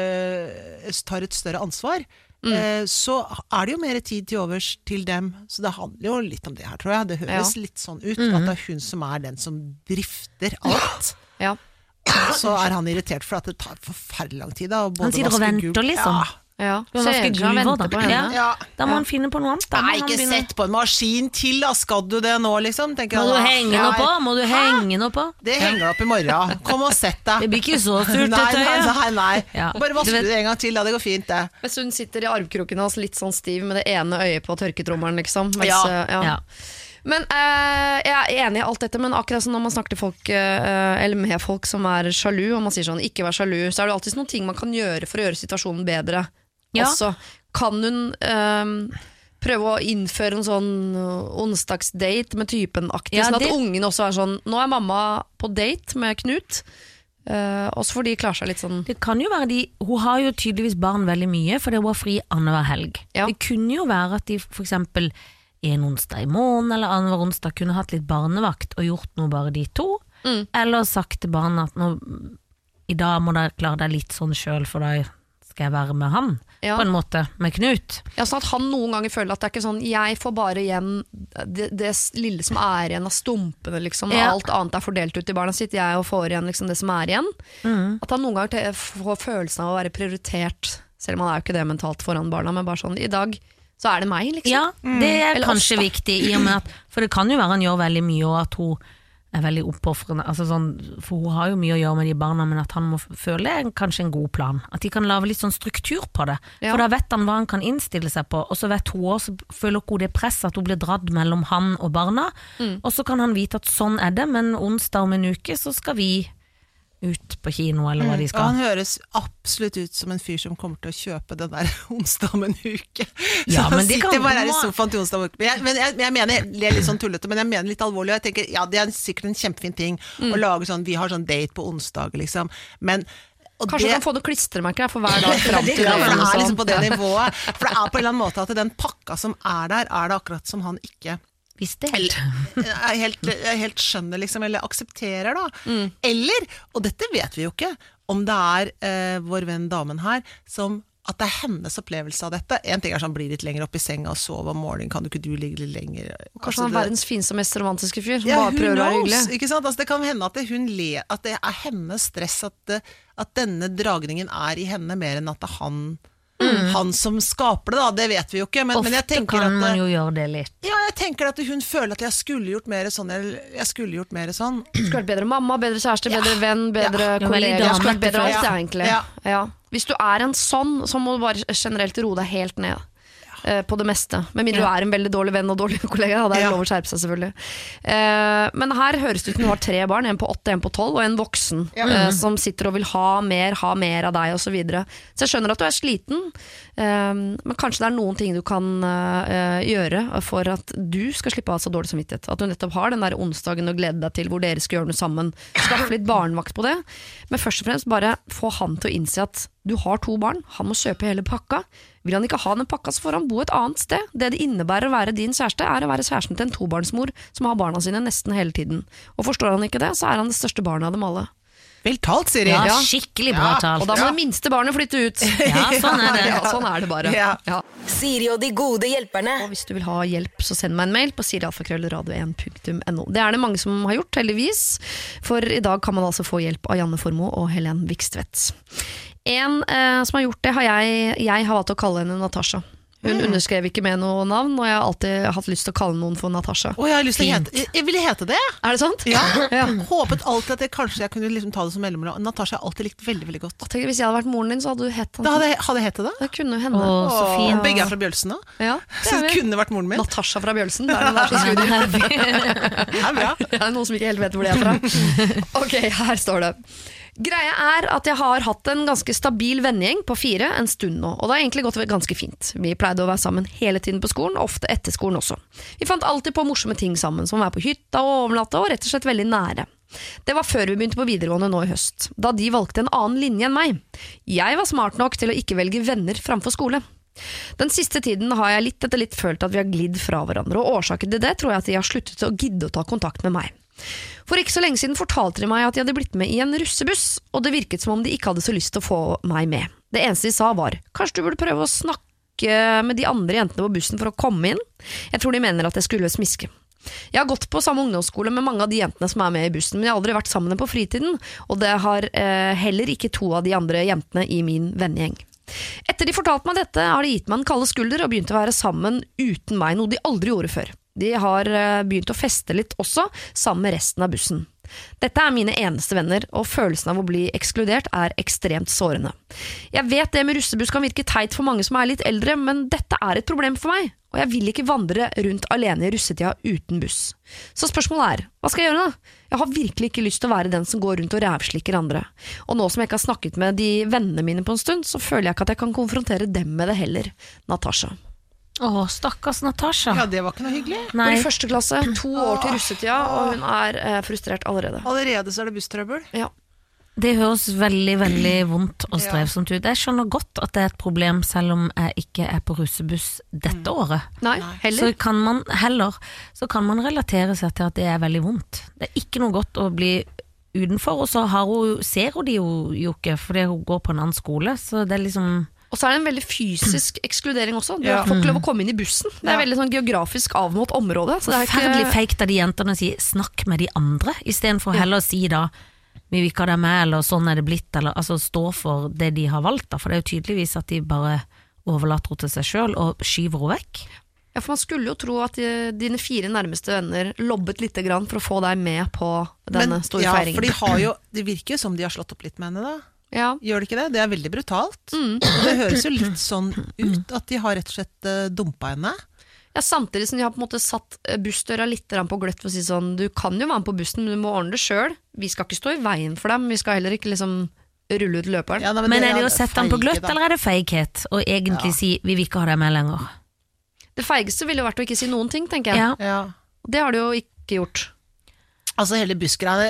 større ansvar, så det jo mer tid til overs til dem, så det handler jo litt om det her, tror jeg. Det høres litt sånn ut, at det hun som den som drifter alt. Så han irritert for at det tar forferdelig lang tid da, han sitter og venter liksom. Da må han finne på noe annet. Nei, ikke sett på en maskin til da, skal du det nå liksom? Må du henge noe på? Det henger opp I morgen. Kom og sett deg. Det blir ikke så surt Nei. Bare vask du en gang til, det går fint det. Hvis hun sitter I armkroken hans litt sånn stiv med det ene øyet på tørketrommelen liksom. Men jeg enig I alt dette, men akkurat som når man snakker til folk eller med folk som sjalu, og man sier sånn, ikke vær sjalu, så det alltid noen ting man kan gjøre for å gjøre situasjonen bedre. Også kan hun prøve å innføre en sånn onsdagsdate med typen aktiv, sånn at ungen også sånn, nå mamma på date med Knut, også fordi de klarer seg litt sånn. Det kan jo være hun har jo tydeligvis barn veldig mye, for det var fri annenhver helg. Det kunne jo være at de for eksempel en onsdag I måneden eller annenhver onsdag kunne hatt litt barnevakt og gjort noe bare de to, eller sagt til barna at nå, I dag må dere klare deg litt sånn selv, for da skal jeg være med han på en måte, med Knut. Sånn at han noen ganger føler at det ikke sånn, jeg får bare igjen det lille som igjen av stumpene liksom, og alt annet fordelt ut I barna sitt, jeg får igjen liksom, det som igjen. At han noen ganger får følelsen av å være prioritert, selv om han jo ikke det mentalt foran barna, men bare sånn, I dag så det meg liksom. Ja, det kanskje viktig I og med at, for det kan jo være han gjør veldig mye, og at hun er veldig oppofrende, altså sånn, for hun har jo mye å gjøre med de barna, men at han må føle kanskje en god plan, at de kan lage litt sånn struktur på det, for da vet han hva han kan innstille seg på, og så vet hun også, så føler hun det press at hun blir dradd mellom han og barna, og så kan han vite at sånn er det, men onsdag om en uke så skal vi ut på kino, eller hva de skal. Og han høres absolutt ut som en fyr som kommer til å kjøpe den der onsdag om en uke. Ja, men han sitter bare her i sofaen til onsdag om en uke. Men jeg mener, det er litt sånn tullete, men jeg mener litt alvorlig, og jeg tenker, ja, det er sikkert en kjempefin ting å lage sånn, vi har sånn date på onsdag, liksom, men kanskje du kan få noe klistremerker for hver dag frem til for det er liksom på det nivået, for det er på en eller annen måte at den pakka som er der, er det akkurat som han ikke helt skjønner liksom, eller aksepterer da. Eller, og dette vet vi jo ikke, om det er vår venn damen her, som at det er hennes opplevelse av dette. En ting er sånn, bli litt lenger opp i senga og sove om morgenen, kan du ikke litt lenger? Kanskje han er verdens fineste og mest romantiske fyr, som bare prøver å være hyggelig. Ikke sant? Altså, det kan hende at at det er hennes stress, at denne dragningen er i henne mer enn at det er han som skaper det da, det vet vi jo ikke, men jeg tenker kan man jo gjøre det litt. Ja, jeg tenker at hun føler at jeg skulle gjort mer sånn, eller jeg skulle gjort mer sånn. Skulle vært bedre mamma, bedre kjæreste, bedre venn, bedre kollega, skulle vært bedre alt det egentlig. Ja. Hvis du er en sånn, så må du bare generelt roe deg helt ned. På det meste, med mindre du er en veldig dårlig venn og dårlig kollega, da er det lov å skjerpe seg selvfølgelig. Men her høres det ut som du har 3 barn, en på 8, en på 12 og en voksen som sitter og vil ha mer av deg og så videre. Så jeg skjønner at du er sliten, men kanskje det er noen ting du kan gjøre for at du skal slippe av så dårlig samvittighet. At du nettopp har den der onsdagen å glede deg til hvor dere skal gjøre noe sammen. Skaffe litt barnevakt på det, men først og fremst bare få han til å innse at du har 2 barn, han må kjøpe hele pakka. Vil han ikke ha den pakka, så får han bo et annet sted. Det innebærer å være din kjæreste, er å være kjæresten til en 2-barnsmor som har barna sine nesten hele tiden. Og forstår han ikke det, så er han det største barnet av dem alle. Vel talt, Siri. Ja, skikkelig bra talt. Og da må det minste barnet flytte ut. Ja, sånn er det. Ja, sånn er det bare. Ja. Siri og de gode hjelperne. Og hvis du vil ha hjelp, så send meg en mail på sirialfakrøllradio1.no. Det er det mange som har gjort, heldigvis. For i dag kan man altså få hjelp av Janne Formoe og Helen Vikstvedt. En som har gjort det, jeg har valgt å kalle henne Natasha. Hun underskrev ikke med noe navn, og jeg har alltid hatt lyst til å kalle noen for Natasha. Jeg ville hete det. Er det sant? Ja. Håpet alltid at kanskje jeg kunne liksom ta det som mellomnavn. Natasha har alltid likt veldig, veldig godt. Tenk, hvis jeg hadde vært moren din, så hadde du hett han. Hadde jeg hett det? Det kunne hende. Så fin. Begge er fra Bjølsen da. Ja, så det kunne vært moren min. Natasha fra Bjølsen. Det er så skudd. Det er bra. Det er noen som ikke helt vet hvor det er fra. Ok, her står det. Greia er at jeg har hatt en ganske stabil vennegjeng på 4 en stund nå, og det har egentlig gått ganske fint. Vi pleide å være sammen hele tiden på skolen, ofte etter skolen også. Vi fant alltid på morsomme ting sammen, som å være på hytta og overnatte, og rett og slett veldig nære. Det var før vi begynte på videregående nå i høst, da de valgte en annen linje enn meg. Jeg var smart nok til å ikke velge venner framfor skole. Den siste tiden har jeg litt etter litt følt at vi har glidd fra hverandre, og årsaken til det tror jeg at de har sluttet å gidde å ta kontakt med meg. For ikke så lenge siden fortalte de meg at de hadde blitt med i en russebuss, og det virket som om de ikke hadde så lyst til å få meg med. Det eneste de sa var, kanskje du burde prøve å snakke med de andre jentene på bussen for å komme inn? Jeg tror de mener at jeg skulle smiske. Jeg har gått på samme ungdomsskole med mange av de jentene som er med i bussen, men jeg har aldri vært sammen med på fritiden, og det har heller ikke 2 av de andre jentene i min vennegjeng. Etter de fortalte meg dette, har de gitt meg en kalde skulder og begynt å være sammen uten meg, noe de aldri gjorde før. De har begynt å feste litt også, sammen med resten av bussen. Dette er mine eneste venner, og følelsen av å bli ekskludert er ekstremt sårende. Jeg vet det med russebuss kan virke teit for mange som er litt eldre, men dette er et problem for meg, og jeg vil ikke vandre rundt alene i russetida uten buss. Så spørsmålet er, hva skal jeg gjøre da? Jeg har virkelig ikke lyst til å være den som går rundt og rævslikker andre. Og nå som jeg ikke har snakket med de vennene mine på en stund, så føler jeg ikke at jeg kan konfrontere dem med det heller. Natasha. Stakkars Natasha. Ja, det var ikke noe hyggelig. Går i første klasse, 2 år til russetida, og hun er frustrert allerede. Allerede så er det busstrøbbel. Ja. Det høres veldig, veldig vondt og strevsomt ut. Jeg skjønner godt at det er et problem, selv om jeg ikke er på russebuss dette året. Nei, heller. Så kan man relatere seg til at det er veldig vondt. Det er ikke noe godt å bli utenfor, og så ser hun de jo ikke, fordi hun går på en annen skole, så det er liksom... Og så er det en veldig fysisk ekskludering også. Du får ikke lov å komme inn i bussen. Det er veldig sånn geografisk avmålt område. Så det er forferdelig feikt av de jentene å si 'snakk med de andre', i stedet for heller å si da 'vi vil ikke ha deg med', eller 'sånn er det blitt', eller altså stå for det de har valgt da, for det er jo tydeligvis at de bare overlater henne til seg selv og skyver henne vekk. Ja, for man skulle jo tro at dine 4 nærmeste venner lobbet litt grann for å få deg med på denne store feiringen. For det virker jo som de har slått opp litt med henne da. Ja. Gjør det ikke det? Det er veldig brutalt. Det høres jo litt sånn ut at de har rett og slett dumpet henne. Ja, samtidig som de har på en måte satt bussdøra litt på gløtt for å si sånn, du kan jo være med på bussen, men du må ordne det selv. Vi skal ikke stå i veien for dem, vi skal heller ikke liksom rulle ut løperen. Ja, men er det å sette den på gløtt, eller er det feighet? Og egentlig si, vi vil ikke ha deg med lenger. Det feigeste ville jo vært å ikke si noen ting, tenker jeg. Ja. Det har du jo ikke gjort. Altså hele bussgreiene,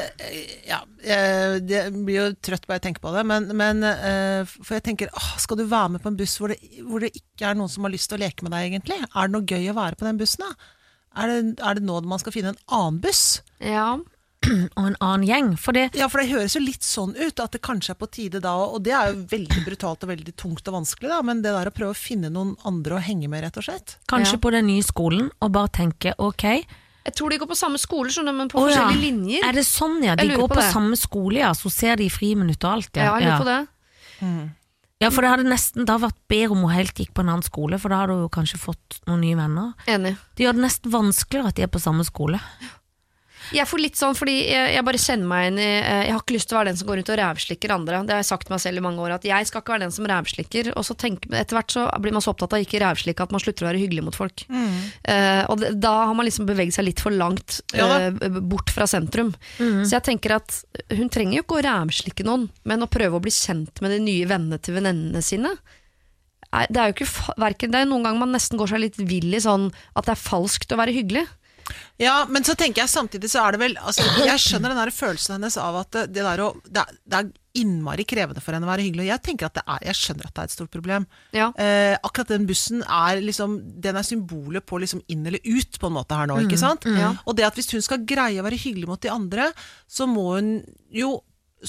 det blir jo trøtt bare jeg tenker på det, men for jeg tenker, skal du være med på en buss hvor det ikke er noen som har lyst til å leke med deg egentlig? Er det noe gøy å være på den bussen da? Er det nå man skal finne en annen buss? Ja, og en annen gjeng, Ja, for det høres jo litt sånn ut at det kanskje er på tide da, og det er jo veldig brutalt og veldig tungt og vanskelig da, men det der å prøve å finne noen andre å henge med rett og slett. Kanskje på den nye skolen, og bare tenke, ok, jeg tror de går på samme skole, men på forskjellige linjer. Er det sånn, ja? De går på samme skole, ja, så ser de friminutt og alt, ja. Ja, jeg lurer på det. Ja, for det hadde nesten da vært bedre om hun helt gikk på en annen skole, for da hadde hun jo kanskje fått noen nye venner. Enig. Det gjør det nesten vanskeligere at de er på samme skole. Jeg får litt sånn, fordi jeg bare kjenner meg inn i jeg har ikke lyst til å være den som går rundt og rævslikker andre. Det har jeg sagt meg selv i mange år, at jeg skal ikke være den som rævslikker. Og så etter hvert så blir man så opptatt av ikke rævslikke at man slutter å være hyggelig mot folk. Og da har man liksom beveget seg litt for langt bort fra sentrum. Så jeg tenker at hun trenger jo ikke å rævslikke noen, men å prøve å bli kjent med de nye vennene til venninnene sine. Det er jo ikke hverken, det er noen gang man nesten går seg litt vill i sånn at det er falskt å være hyggelig. Ja, men så tenker jeg samtidig så er det vel, altså, jeg skjønner den der følelsen hennes av at det er innmari krevende for henne å være hyggelig, og jeg tenker at jeg skjønner at det er et stort problem. Ja. Akkurat den bussen er liksom, den er symbolet på liksom inn eller ut på en måte her nå, ikke sant? Og det at hvis hun skal greie å være hyggelig mot de andre, så må hun jo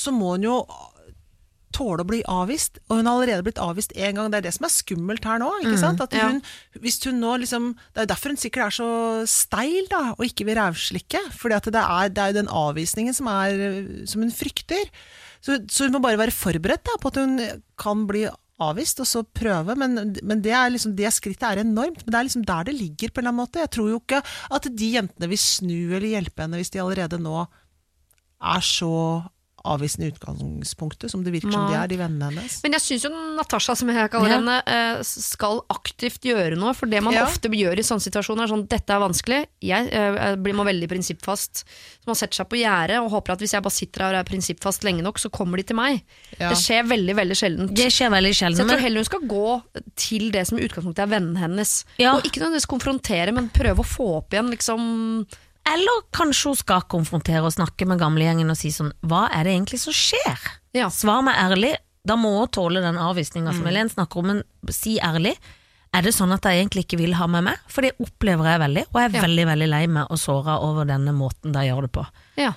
tåle å bli avvist, og hun har allerede blitt avvist en gang. Det er det som er skummelt her nå, ikke sant? At hvis hun nå liksom, det er derfor hun sikkert er så steil da, og ikke vil rævslikke, fordi at det er den avvisningen som hun frykter. Så hun må bare være forberedt da, på at hun kan bli avvist, og så prøve, men det er liksom, det skrittet er enormt, men det er liksom der det ligger på en eller annen måte. Jeg tror jo ikke at de jentene vil snu eller hjelpe henne hvis de allerede nå er så avvisende utgangspunktet som det virker som de vennene hennes. Men jeg synes jo Natasha, som jeg kaller henne, skal aktivt gjøre noe, for det man ofte gjør i sånne situasjoner er sånn, dette er vanskelig, jeg blir veldig prinsippfast, så man setter seg på gjerdet og håper at hvis jeg bare sitter her og er prinsippfast lenge nok, så kommer de til meg. Det skjer veldig, veldig sjeldent. Det skjer veldig sjeldent. Så jeg tror heller hun skal gå til det som i utgangspunktet er vennen hennes, og ikke nødvendigvis konfrontere, men prøve å få opp igjen liksom. Eller kanskje hun skal konfrontere og snakke med gamlegjengen og si sånn, hva er det egentlig som skjer? Svar meg ærlig, da må hun tåle den avvisningen som Helen snakker om, men si ærlig, er det sånn at jeg egentlig ikke vil ha med meg? For det opplever jeg veldig, og jeg er veldig, veldig lei meg og såret over denne måten de gjør det på.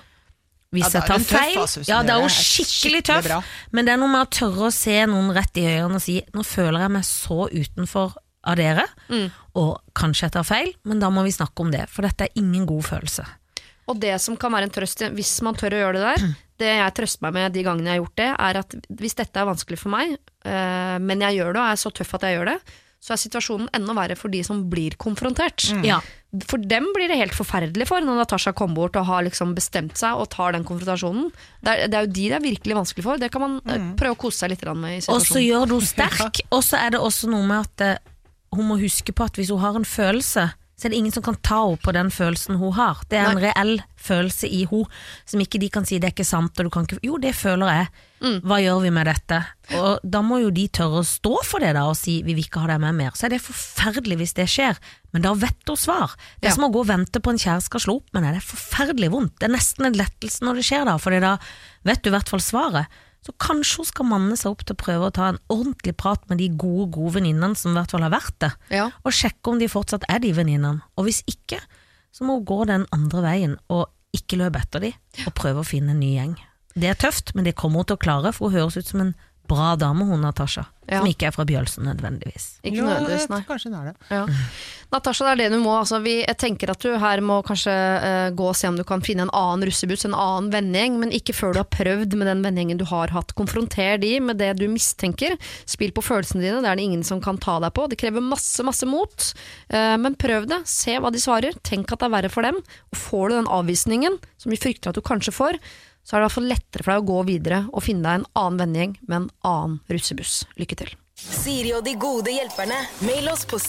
Hvis jeg tar feil, det er jo skikkelig tøff, men det er noe med å tørre å se noen rett i øynene og si, nå føler jeg meg så utenfor av dere, og kanskje jeg tar feil, men da må vi snakke om det, for dette er ingen god følelse. Og det som kan være en trøst, hvis man tør å gjøre det der, det jeg trøster meg med de gangene jeg har gjort det, er at hvis dette er vanskelig for meg, men jeg gjør det, og er så tøff at jeg gjør det, så er situasjonen enda verre for de som blir konfrontert. For dem blir det helt forferdelig for når Natasha kommer bort og har liksom bestemt seg og tar den konfrontasjonen. Det er jo de det er virkelig vanskelig for. Det kan man prøve å kose seg litt med i situasjonen. Og så gjør du sterk, og så er det også noe med at hun må huske på at hvis hun har en følelse, så er det ingen som kan ta henne på den følelsen hun har. Det er en reell følelse i henne, som ikke de kan si det er ikke sant, og du kan ikke, jo det føler jeg, hva gjør vi med dette? Og da må jo de tørre å stå for det da, og si vi vil ikke ha deg med mer. Så er det forferdelig hvis det skjer, men da vet du svar. Det er som å gå og vente på en kjæreste skal slå opp, men det er forferdelig vondt. Det er nesten en lettelse når det skjer da, for da vet du i hvert fall svaret. Så kanskje hun skal manne seg opp til å prøve å ta en ordentlig prat med de gode venninnene som i hvert fall har vært det, og sjekke om de fortsatt er de venninnene. Og hvis ikke, så må hun gå den andre veien og ikke løpe etter de, og prøve å finne en ny gjeng. Det er tøft, men det kommer hun til å klare, for hun høres ut som en bra dame, hun Natasha. Som ikke fra Bjølsen nødvendigvis. Ikke nødvendigvis, nei. Kanskje hun det. Ja. Natasha, det det du må. Altså, jeg tenker at du her må kanskje gå og se om du kan finne en annen russebuss, en annen vennegjeng, men ikke før du har prøvd med den vennegjengen du har hatt. Konfronter de med det du mistenker. Spill på følelsene dine, det det ingen som kan ta deg på. Det krever masse mot, men prøv det. Se hva de svarer. Tenk at det verre for dem. Og får du den avvisningen, som vi frykter at du kanskje får, så det i hvert fall lettere for deg å gå videre og finne deg en annen vennegjeng med en annen russebuss. Lykke til. Siri og de gode hjelperne. Mail oss på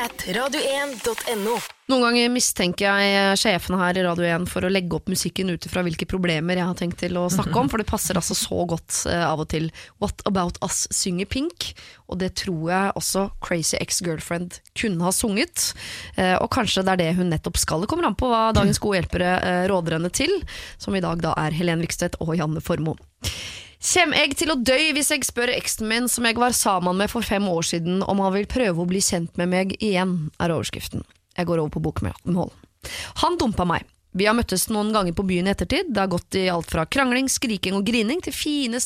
siri@radio1.no. Noen ganger mistenker jeg sjefen her i Radio 1 for å legge opp musikken ut fra hvilke problemer jeg har tenkt til å snakke om, for det passer altså så godt av og til. What About Us synger Pink, og det tror jeg også Crazy Ex-Girlfriend kunne ha sunget, og kanskje det det hun nettopp skal. Det kommer an på hva dagens gode hjelpere råder henne til, som i dag da Helen Vikstedt og Janne Formoe. Kjem jeg til å dø hvis jeg spør eksen min som jeg var sammen med for 5 år siden om han vil prøve å bli kjent med meg igjen, overskriften. Jeg går over på bokmål. Han dumpa meg. Vi har møttes noen ganger på byen i ettertid. Det har gått i alt fra krangling, skriking og grining til fine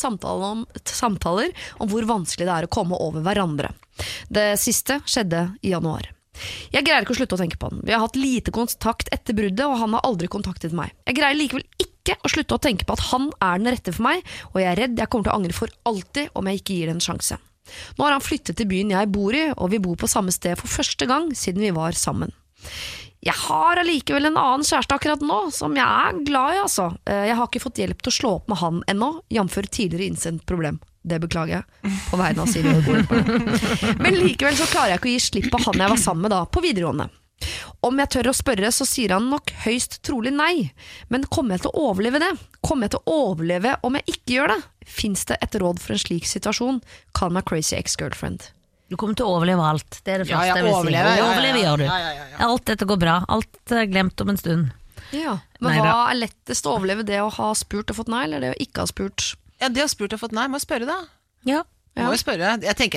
samtaler om hvor vanskelig det å komme over hverandre. Det siste skjedde i januar. Jeg greier ikke å slutte å tenke på han. Vi har hatt lite kontakt etter bruddet, og han har aldri kontaktet meg. Jeg greier likevel ikke å slutte å tenke på at han den rette for meg, og jeg redd jeg kommer til å angre for alltid om jeg ikke gir det en sjanse. Nå har han flyttet til byen jeg bor i, og vi bor på samme sted for første gang siden vi var sammen. Jeg har allikevel en annen kjæreste akkurat nå, som jeg glad i, altså. Jeg har ikke fått hjelp til å slå opp med han ennå, jamfør tidligere innsendt problem. Det beklager jeg, på vegne av Siri og Gode. Men likevel så klarer jeg ikke å gi slipp på han jeg var sammen med da, på videregående. Om jeg tør å spørre, så sier han nok høyst trolig nei. Men kommer jeg til å overleve det? Kommer jeg til å overleve om jeg ikke gjør det? Finns det et råd for en slik situasjon? Kall meg Crazy Ex-Girlfriend. Du kommer til å overleve alt. Det det første jeg vil si. Overleve gjør du. Alt dette går bra. Alt glemt om en stund. Ja, men hva lettest å overleve? Det å ha spurt og fått nei, eller det å ikke ha spurt? Ja, det å ha spurt og fått nei, må jeg spørre da. Ja. Må jeg spørre.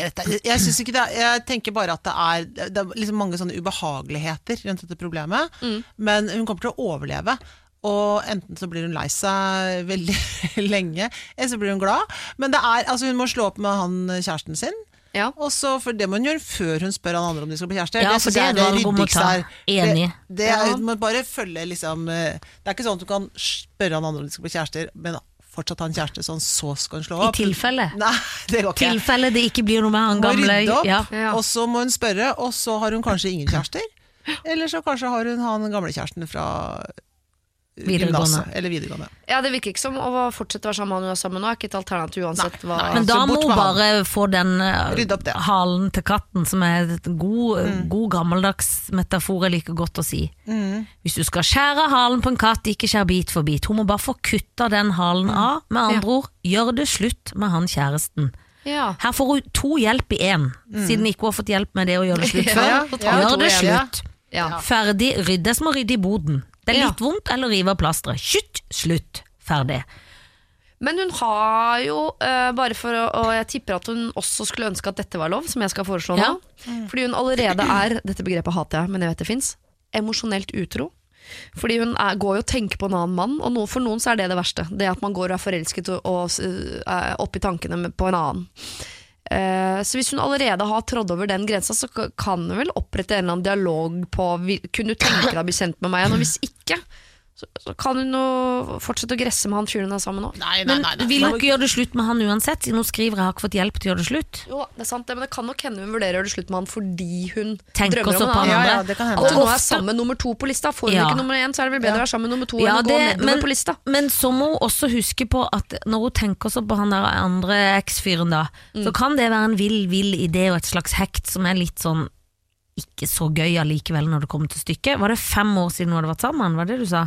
Jeg tenker bare at det er liksom mange sånne ubehageligheter rundt dette problemet, men hun kommer til å overleve. Og enten så blir hun lei seg veldig lenge, eller så blir hun glad. Men altså hun må slå opp med han kjæresten sin. Ja. Og så, for det må hun gjøre før hun spør han andre om de skal bli kjærester. Ja, for det er valg om å ta. Enig. Hun må bare følge liksom, det ikke sånn at du kan spørre han andre om de skal bli kjærester, men fortsatt ha en kjæreste sånn, så skal hun slå opp. I tilfelle. Nei, det går ikke. Tilfelle det ikke blir noe med han gamle. Og så må hun spørre, og så har hun kanskje ingen kjærester. Eller så kanskje har hun han gamle kjæresten fra videregående. Eller videregående. Ja, det virker ikke som å fortsette å være sammen med sammen nå, ikke et alternativ uansett. Nei, men da må hun bare få den halen til katten, som et god gammeldags metafor er like godt å si. Hvis du skal skjære halen på en katt, ikke skjær bit for bit. Hun må bare få kutta den halen av. Med andre ord, gjør det slutt med han kjæresten. Ja. Her får hun 2 hjelp i 1, siden ikke hun har fått hjelp med det å gjøre det slutt før. Gjør det slutt. Ferdig, rydde som å rydde i boden. Det er litt vondt, eller rive av plastret. Slutt, ferdig. Men hun har jo, bare for og jeg tipper at hun også skulle ønske at dette var lov, som jeg skal foreslå nå. Fordi hun allerede dette begrepet hater jeg, men jeg vet det finnes, emosjonelt utro. Fordi hun går jo og tenker på en annen mann, og for noen så det verste. Det at man går og forelsket og opp i tankene på en annen. Så hvis hun allerede har trådt over den grensa, så kan hun vel opprette en eller annen dialog på kunne du tenke deg å bli kjent med meg, og hvis ikke så kan hun jo fortsette å gresse med han fyren hun sammen nå. Men vil hun ikke gjøre det slutt med han uansett, siden hun skriver jeg har ikke fått hjelp til å gjøre det slutt? Jo, det er sant, men det kan nok hende hun vurderer å gjøre det slutt med han fordi hun tenker drømmer om han. At hun nå sammen med nummer 2 på lista. Får hun ikke nummer 1, så det vel bedre å være sammen med nummer 2 enn å gå nedover på lista. Men så må hun også huske på at når hun tenker så på han der andre eks-fyren da, så kan det være en vill idé og et slags hekt som litt sånn ikke så gøy allikevel når det kommer til stykket. Var det 5 år siden hun hadde vært sammen, var det du sa?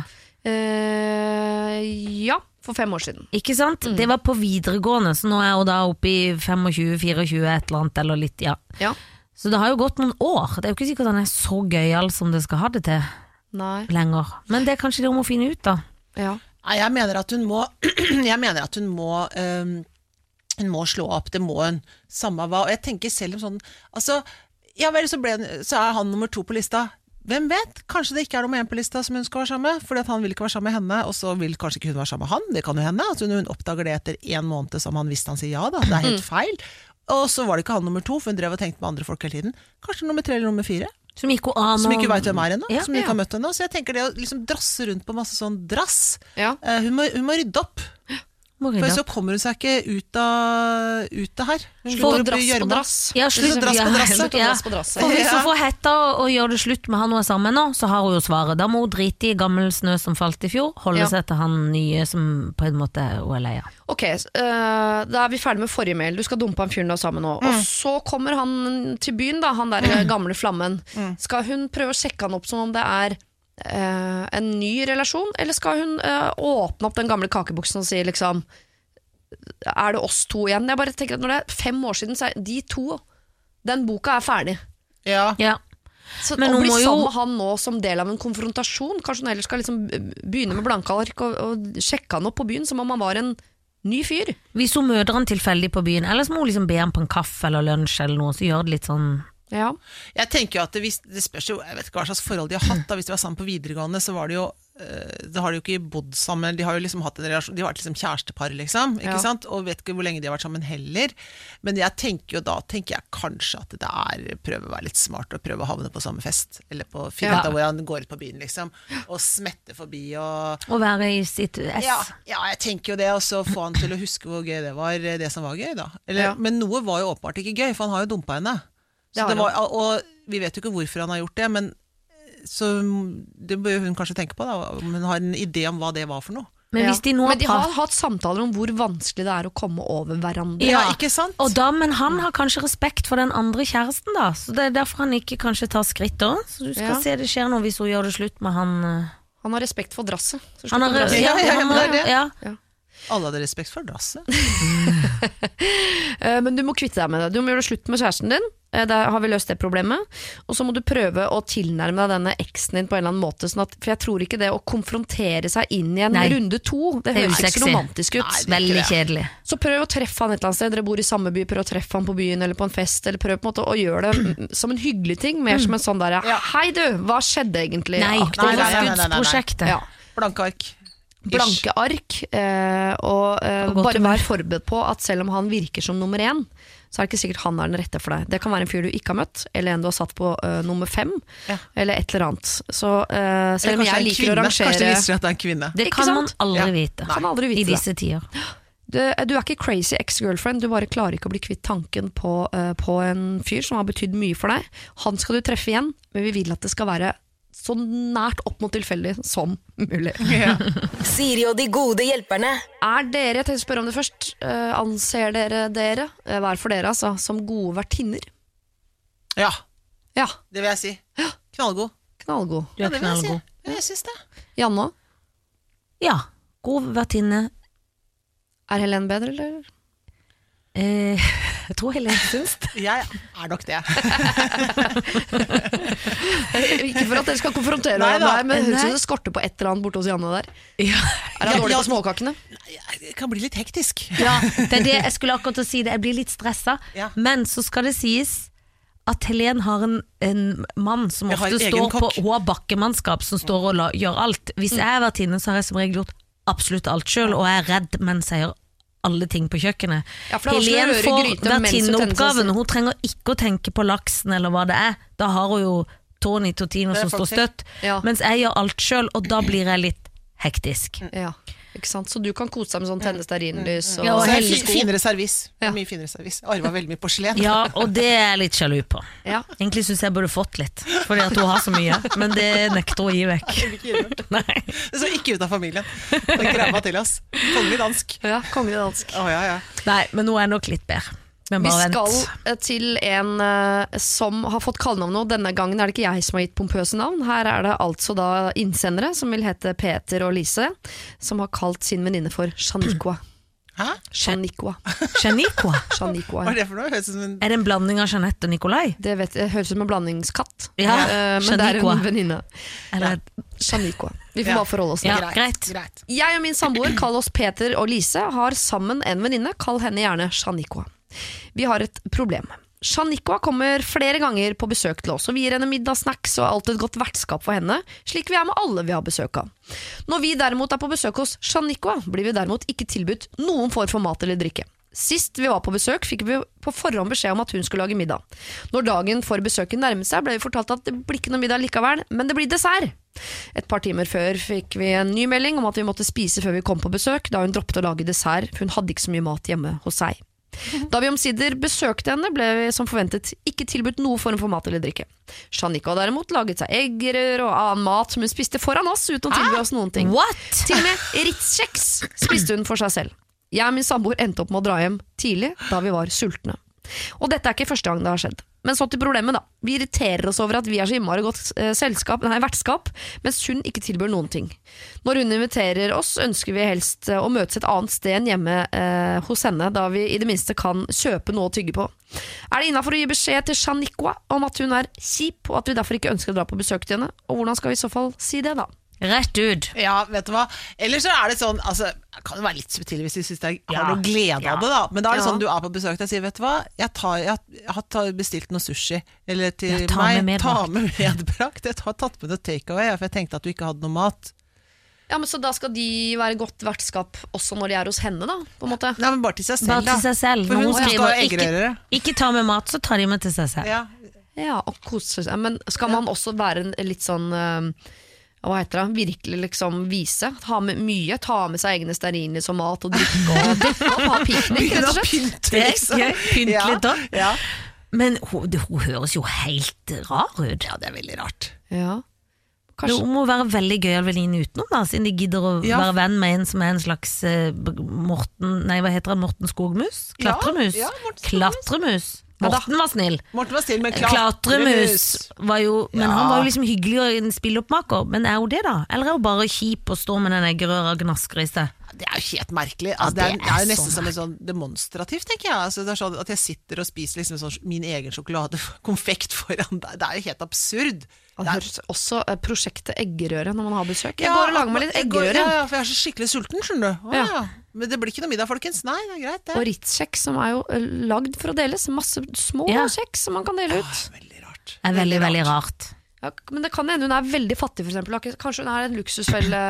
Ja, for 5 år siden. Ikke sant? Det var på videregående, så nå hun da oppe i 25-24 et eller annet, eller litt, ja. Så det har jo gått noen år. Det er jo ikke sikkert han så gøyal som det skal ha det til. Nei. Lenger. Men det er kanskje det hun må finne ut da. Ja. Jeg mener at hun må slå opp, det må hun, samme hva. Og jeg tenker selv om sånn, altså, ja vel, så han nummer 2 på lista. hvem vet? Kanskje det ikke noe med en på lista som hun skal være sammen med, fordi at han vil ikke være sammen med henne, og så vil kanskje ikke hun være sammen med han. Det kan jo hende, altså hun oppdager det etter 1 måned som han visste han sier ja da. Det helt feil. Og så var det ikke han nummer 2, for hun drev og tenkte med andre folk hele tiden. Kanskje nummer 3 eller nummer 4. Som ikke vet hvem ennå, som ikke har møtt henne. Så jeg tenker det å liksom drasse rundt på masse sånn drass. Hun må rydde opp. For så kommer hun seg ikke ut av her. Slutt å drasse på drass. Slutt å drasse på drass. Og hvis hun får hetta og gjør det slutt med han hun er sammen med nå, så har hun jo svaret. Da må hun drite i gammel snø som falt i fjor, holde seg til han nye som på en måte hun er leia. Ok, da vi ferdig med forrige mail. Du skal dumpe han fyren da sammen nå. Og så kommer han til byen da, han der gamle flammen. Skal hun prøve å sjekke han opp som om det en ny relasjon, eller skal hun åpne opp den gamle kakebuksen og si liksom, det oss to igjen? Jeg bare tenker at når det 5 år siden, så de to, den boka ferdig. Så å bli sammen med han nå som del av en konfrontasjon, kanskje hun heller skal liksom begynne med blanke ark og sjekke han opp på byen som om han var en ny fyr. Hvis hun møter han tilfeldig på byen, eller så må hun liksom be han på en kaffe eller lunsj eller noe, så gjør det litt sånn. Jeg tenker jo at det spørs jo, jeg vet ikke hva slags forhold de har hatt da. Hvis de var sammen på videregående, så var det jo da har de jo ikke bodd sammen, de har jo liksom hatt en relasjon, de har vært liksom kjærestepar liksom, ikke sant? Og vet ikke hvor lenge de har vært sammen heller, men jeg tenker jo da, tenker jeg kanskje at det prøve å være litt smart og prøve å havne på samme fest, eller på finne ut av hvor han går ut på byen liksom, og smette forbi og være i sitt ess. Ja, jeg tenker jo det, og så få han til å huske hvor gøy det var, det som var gøy da, men noe var jo åpenbart ikke gøy, for han har jo dumpet henne. Så det var, og vi vet jo ikke hvorfor han har gjort det, men så det bør hun kanskje tenke på da, om hun har en idé om hva det var for noe. Men de har hatt samtaler om hvor vanskelig det å komme over hverandre. Ja, ikke sant? Og da, men han har kanskje respekt for den andre kjæresten da, så det derfor han ikke kanskje tar skritt da, så du skal se det skjer noe hvis hun gjør det slutt med han. Han har respekt for drasset. Han har Alle hadde respekt for drasset. Men du må kvitte deg med det. Du må gjøre det slutt med kjæresten din. Da har vi løst det problemet. Og så må du prøve å tilnærme deg denne eksen din på en eller annen måte, sånn at, for jeg tror ikke det å konfrontere seg inn i en runde 2, det høres ikke så romantisk ut. Nei, veldig kjedelig. Så prøv å treffe han et eller annet sted. Dere bor i samme by, prøv å treffe han på byen eller på en fest, eller prøv på en måte å gjøre det som en hyggelig ting, mer som en sånn der, hei du, hva skjedde egentlig? Nei, overskuddsprosjektet. Blanke ark. Og bare vær forberedt på at selv om han virker som nummer 1, så det ikke sikkert han den rette for deg. Det kan være en fyr du ikke har møtt, eller en du har satt på nummer 5, eller et eller annet. Så selv om jeg liker å rangere... Kanskje det viser at det en kvinne. Det kan man aldri vite. I disse tider. Du ikke crazy ex-girlfriend, du bare klarer ikke å bli kvitt tanken på en fyr som har betydd mye for deg. Han skal du treffe igjen, men vi vil at det skal være så nært opp mot tilfeldig som mulig. Siri og de gode hjelperne. Dere, jeg tenkte å spørre om det først, anser dere, hva for dere altså, som gode vertinner? Ja, det vil jeg si. Knallgod. Du er knallgod. Jeg synes det. Janne? Ja, god vertinne. Helen bedre, eller? Jeg tror Helen synes det. Jeg nok det. Ikke for at dere skal konfrontere deg, men hun synes det skorter på et eller annet borte hos Janne der. Han dårlig på småkakene? Det kan bli litt hektisk. Ja, det det jeg skulle akkurat si det. Jeg blir litt stresset. Men så skal det sies at Helen har en mann som ofte står på bakkemannskap, som står og gjør alt. Hvis jeg har vært inne, så har jeg som regel gjort absolutt alt selv, og jeg redd mens jeg gjør alle ting på kjøkkenet. Helen får vertinneoppgaven. Hun trenger ikke å tenke på laksen eller hva det da har hun jo Tony Totino som står støtt, mens jeg gjør alt selv, og da blir jeg litt hektisk. Ikke sant? Så du kan kose deg med sånn tenne stearinlys og finere servis. Mye finere servis. Arva veldig mye porselen. Ja, og det er jeg litt sjalu på. Egentlig synes jeg burde fått litt, fordi at hun har så mye, men det nekter å gi vekk. Nei. Det så ikke ut av familien. Det grava til oss. Kongelig dansk. Kongelig dansk. Nei, men nå er nok litt bedre. Vi skal til en som har fått kallenavn nå. Denne gangen det ikke jeg som har gitt pompøse navn. Her det altså da innsendere som vil hete Peter og Lise, som har kalt sin venninne for Shaniqua. Shaniqua. Hva det for noe? Det en blanding av Jeanette og Nikolai? Det høres ut som en blandingskatt. Men det en venninne. Shaniqua. Vi får bare forholde oss til greit. Jeg og min samboer, kall oss Peter og Lise, har sammen en venninne. Kall henne gjerne Shaniqua. Vi har et problem. Shaniqua kommer flere ganger på besøk til oss, og vi gir henne middag, snacks og alltid et godt vertskap for henne, slik vi med alle vi har besøk av. Når vi derimot på besøk hos Shaniqua, blir vi derimot ikke tilbudt noen form for mat eller drikke. Sist vi var på besøk, fikk vi på forhånd beskjed om at hun skulle lage middag. Når dagen for besøket nærmet seg, ble vi fortalt at det blir ikke noe middag likevel, men det blir dessert. Et par timer før fikk vi en ny melding om at vi måtte spise før vi kom på besøk, da hun droppet å lage dessert, for hun hadde ikke så mye mat hjemme hos seg. Da vi omsider besøkte henne, ble vi som forventet ikke tilbudt noe form for mat eller drikke. Shaniqua derimot laget seg eggerør og annen mat som hun spiste foran oss, uten å tilby oss noen ting. What? Til og med Ritz-kjeks spiste hun for seg selv. Jeg og min samboer endte opp med å dra hjem tidlig, da vi var sultne. Og dette ikke første gang det har skjedd. Men så til problemet da. Vi irriterer oss over at vi så innmari godt vertskap, mens hun ikke tilbyr noen ting. Når hun inviterer oss, ønsker vi helst å møtes et annet sted enn hjemme hos henne, da vi i det minste kan kjøpe noe å tygge på. Det innenfor å gi beskjed til Shaniqua om at hun kjip, og at vi derfor ikke ønsker å dra på besøk til henne? Og hvordan skal vi i så fall si det da? Rett ut. Ja, vet du hva? Eller så det sånn, altså, det kan jo være litt subtil hvis du synes jeg har noe glede av det da, men da det sånn, du på besøk og sier, vet du hva, jeg har bestilt noe sushi, eller til meg, ta med medbrakt, jeg har tatt med noe takeaway, for jeg tenkte at du ikke hadde noe mat. Ja, men så da skal de være godt vertskap også når de hos henne da, på en måte? Nei, men bare til seg selv da. Bare til seg selv. For hun skriver, ikke ta med mat, så tar de med til seg selv. Ja, og kose seg. Men skal man også være litt sånn... hva heter det? Virkelig liksom vise. Ta med mye, ta med seg egne stearinlys og mat og drikke og ha piknik, rett og slett. Det gøy, pynt litt da. Ja. Men hun høres jo helt rar ut. Ja, det veldig rart. Ja. Det må være veldig gøy å være inne utenom da, siden de gidder å være venn med en som en slags Morten Skogmus? Klatremus? Klatremus. Morten var snill, men Klatremus var jo, men han var jo liksom hyggelig og en spilloppmaker, men hun det da? Eller hun bare kjip og står med den eggerøra og gnasker i seg? Det jo helt merkelig, altså, det jo nesten som en sånn demonstrativ, tenker jeg, altså, det sånn at jeg sitter og spiser liksom sånn, min egen sjokoladekonfekt foran deg, det jo helt absurd. Det høres også prosjektet eggerøre når man har besøk. Jeg går og lager meg litt eggerøre. Ja, for jeg så skikkelig sulten, skjønner du. Ja. Men det blir ikke noe middag, folkens. Nei, det greit det. Og Ritz-kjeks som jo lagd for å deles. Masse små kjeks som man kan dele ut. Veldig rart. Det veldig, veldig rart. Ja, men det kan hende hun veldig fattig, for eksempel. Kanskje hun en luksusfelle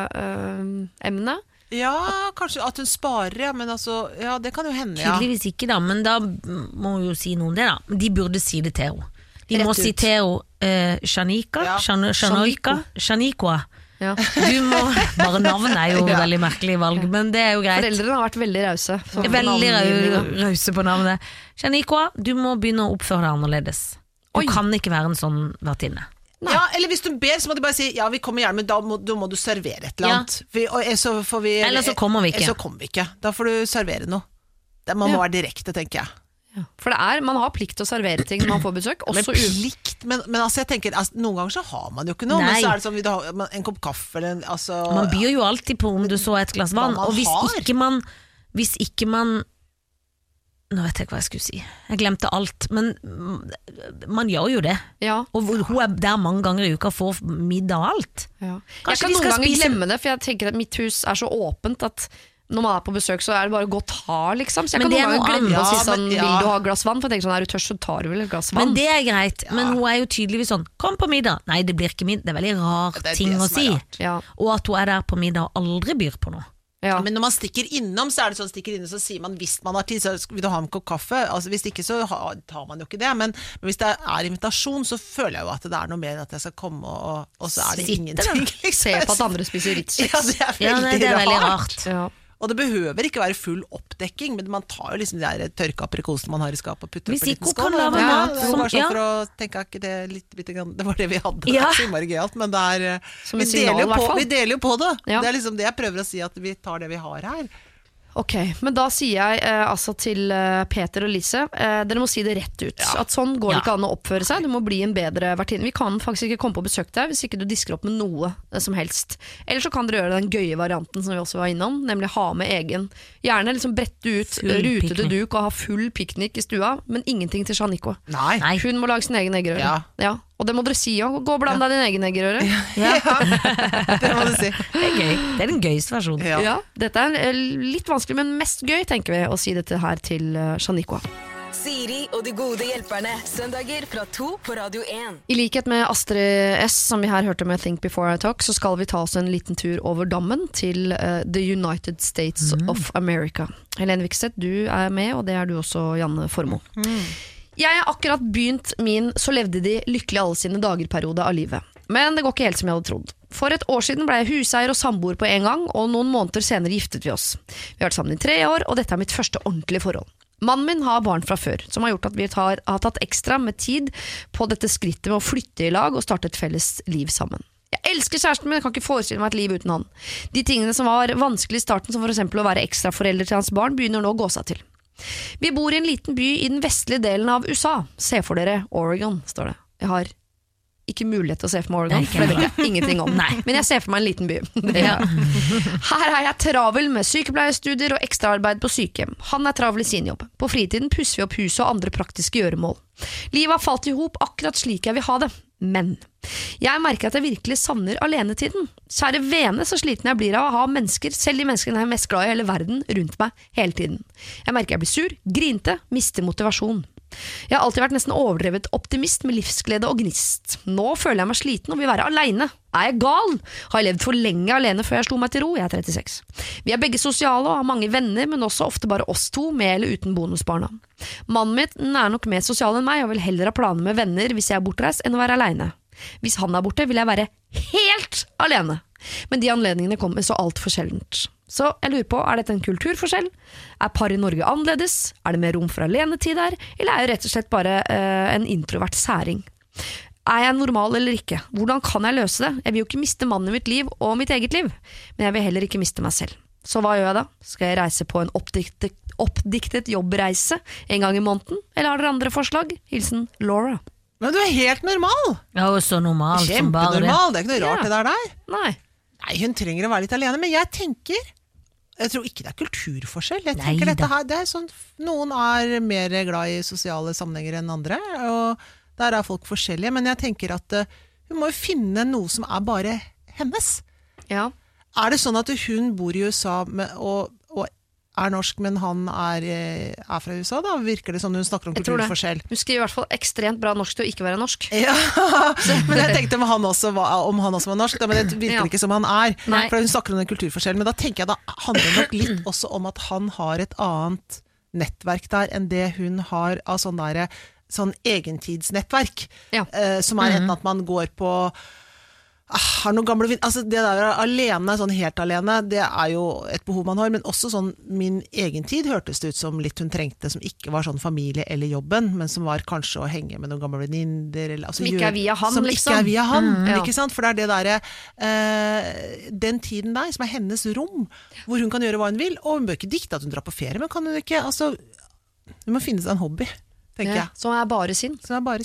emne. Ja, kanskje at hun sparer, men altså, ja, det kan jo hende. Tydeligvis ikke da, men da må hun jo si noe om det da. De burde si det til henne. De må si til henne Shaniqua. Ja. Du må, bare navnet jo veldig merkelig valg, men det jo greit. Foreldrene har vært veldig rause. Veldig rause på navnet. Shaniqua, du må begynne å oppføre deg annerledes. Du kan ikke være en sånn vertinne. Ja, eller hvis du ber, så må du bare si ja, vi kommer gjerne, men da må du servere et eller annet. Eller så kommer vi ikke. Så kommer vi ikke. Da får du servere noe. Man må være direkte, tenker jeg. Ja. For man har plikt til å servere ting når man får besøk. Men plikt, men altså jeg tenker noen ganger så har man jo ikke noe. Men så det sånn, vil du ha en kopp kaffe eller, altså, man byr jo alltid på om du så et glass vann. Og hvis ikke man nå vet jeg hva jeg skulle si. Jeg glemte alt, men man gjør jo det. Ja. Og hun der mange ganger i uka får middag og alt. Ja. Jeg kan noen ganger glemme det, for jeg tenker at mitt hus så åpent at når man på besøk så det bare å gå og ta, liksom. Så jeg kan noen ganger glemme å si sånn, vil du ha glass vann? For jeg tenker sånn, du tørst, så tar du vel et glass vann. Men det greit, men hun jo tydeligvis sånn, kom på middag. Nei, det blir ikke middag. Det veldig rar ting å si. Ja. Og at hun der på middag og aldri byr på noe. Ja. Men når man stikker innom, så det sånn, så sier man hvis man har tid, så vil du ha en kopp kaffe. Altså, hvis ikke, så tar man jo ikke det. Men hvis det invitasjon, så føler jeg jo at det noe mer at jeg skal komme, og så det ingenting. Se på at andre spiser Ritz-kjeks. Ja, det veldig rart. Ja. Og det behøver ikke være full oppdekking, men man tar jo liksom de der tørka aprikosene man har i skapet og putter opp i liten skål. Det var bare sånn for å tenke ikke det litt grann, det var det vi hadde. Ja. Det var gøyalt, men vi deler jo på det. Ja. Det liksom det jeg prøver å si, at vi tar det vi har her. Ok, men da sier jeg altså til Peter og Lise, dere må si det rett ut. Ja. At sånn går det ikke an å oppføre seg. Du må bli en bedre vertinne. Vi kan faktisk ikke komme på besøk til deg hvis ikke du disker opp med noe som helst. Eller så kan dere gjøre den gøye varianten som vi også var innom, nemlig ha med egen. Gjerne liksom brette ut rutete duk og ha full piknik i stua, men ingenting til Shaniqua. Nei. Hun må lage sin egen eggerøre. Ja. Og det må dere si også. Gå og bland deg din egen eggerøre. Ja, det må du si. Det gøy. Det den gøyeste versjonen. Ja, dette litt vanskelig, men mest gøy, tenker vi, å si dette her til Shaniqua. Siri og de gode hjelperne. Søndager fra 2 på Radio 1. I likhet med Astrid S, som vi her hørte med Think Before I Talk, så skal vi ta oss en liten tur over dammen til The United States of America. Helene Vikstedt, du er med, og det er du også, Janne Formoe. Jeg har akkurat begynt min så levde de lykkelig alle sine dager-periode av livet. Men det går ikke helt som jeg hadde trodd. For et år siden ble jeg huseier og samboer på en gang, og noen måneder senere giftet vi oss. Vi har vært sammen i 3 år, og dette er mitt første ordentlige forhold. Mannen min har barn fra før, som har gjort at vi har tatt ekstra med tid på dette skrittet med å flytte i lag og starte et felles liv sammen. Jeg elsker kjæresten min, jeg kan ikke forestille meg et liv uten han. De tingene som var vanskelig i starten, som for eksempel å være ekstra forelder til hans barn, begynner nå å gå seg til. Vi bor i en liten by i den vestlige delen av USA. Se for dere Oregon, står det. Jeg har ikke mulighet til å se for meg Oregon, for det vet jeg ingenting om. Men jeg ser for meg en liten by. Her er jeg travel med sykepleierstudier og ekstraarbeid på sykehjem. Han er travel i sin jobb. På fritiden pusser vi opp huset og andre praktiske gjøremål. Livet har falt i hop akkurat slik jeg vil ha det. Men jeg merker at jeg virkelig savner alenetiden. Kjære vene, så sliten jeg blir av å ha mennesker, selv de menneskene jeg er mest glad i hele verden, rundt meg hele tiden. Jeg merker jeg blir sur, grinte, mister motivasjon. Jeg har alltid vært nesten overdrevet optimist med livsglede og gnist. Nå føler jeg meg sliten og vil være alene. Er jeg gal? Har jeg levd for lenge alene før jeg slo meg til ro? Jeg er 36. Vi er begge sosiale og har mange venner, men også ofte bare oss to, med eller uten bonusbarna. Mannen min er nok mer sosial enn meg og vil heller ha planer med venner hvis jeg er bortreist enn å være alene. Hvis han er borte, vil jeg være helt alene. Men de anledningene kommer så alt for sjeldent. Så jeg lurer på, er dette en kulturforskjell? Er par i Norge annerledes? Er det mer rom for alenetid her? Eller er jeg rett og slett bare en introvert særing? Er jeg normal eller ikke? Hvordan kan jeg løse det? Jeg vil jo ikke miste mannen i mitt liv og mitt eget liv, men jeg vil heller ikke miste meg selv. Så hva gjør jeg da? Skal jeg reise på en oppdiktet jobbreise en gang i måneden? Eller har dere andre forslag? Hilsen Laura. Men du er helt normal! Ja, så normal som bare det. Kjempenormal, det er ikke noe rart det der. Nei, hun trenger å være litt alene, men jeg tror ikke det er kulturforskjell. Jeg tenker dette her, det er sånn, noen er mer glad i sosiale sammenhenger enn andre, og der er folk forskjellige, men jeg tenker at hun må jo finne noe som er bare hennes. Ja. Er det sånn at hun bor i USA og er norsk, men han er fra USA, da virker det sånn hun snakker om kulturforskjell. Hun skriver i hvert fall ekstremt bra norsk til å ikke være norsk. Ja, men jeg tenkte om han også var norsk, men det virker ikke som han er. Nei. For hun snakker om den kulturforskjellen, men da tenker jeg da handler det nok litt også om at han har et annet nettverk der enn det hun har av sånn egentidsnettverk, som er enten at man går på har noen gamle altså det der alene, sånn helt alene, det er jo et behov man har, men også sånn min egen tid hørtes det ut som litt hun trengte, som ikke var sånn familie eller jobben, men som var kanskje å henge med noen gamle venninner, altså som ikke er via han, som liksom. Ikke er via han, ikke sant? For det er det der den tiden der, som er hennes rom, hvor hun kan gjøre hva hun vil, og hun bør ikke dikte at hun drar på ferie, men kan hun ikke, altså hun må finne seg en hobby, tenker jeg. Som er bare sin.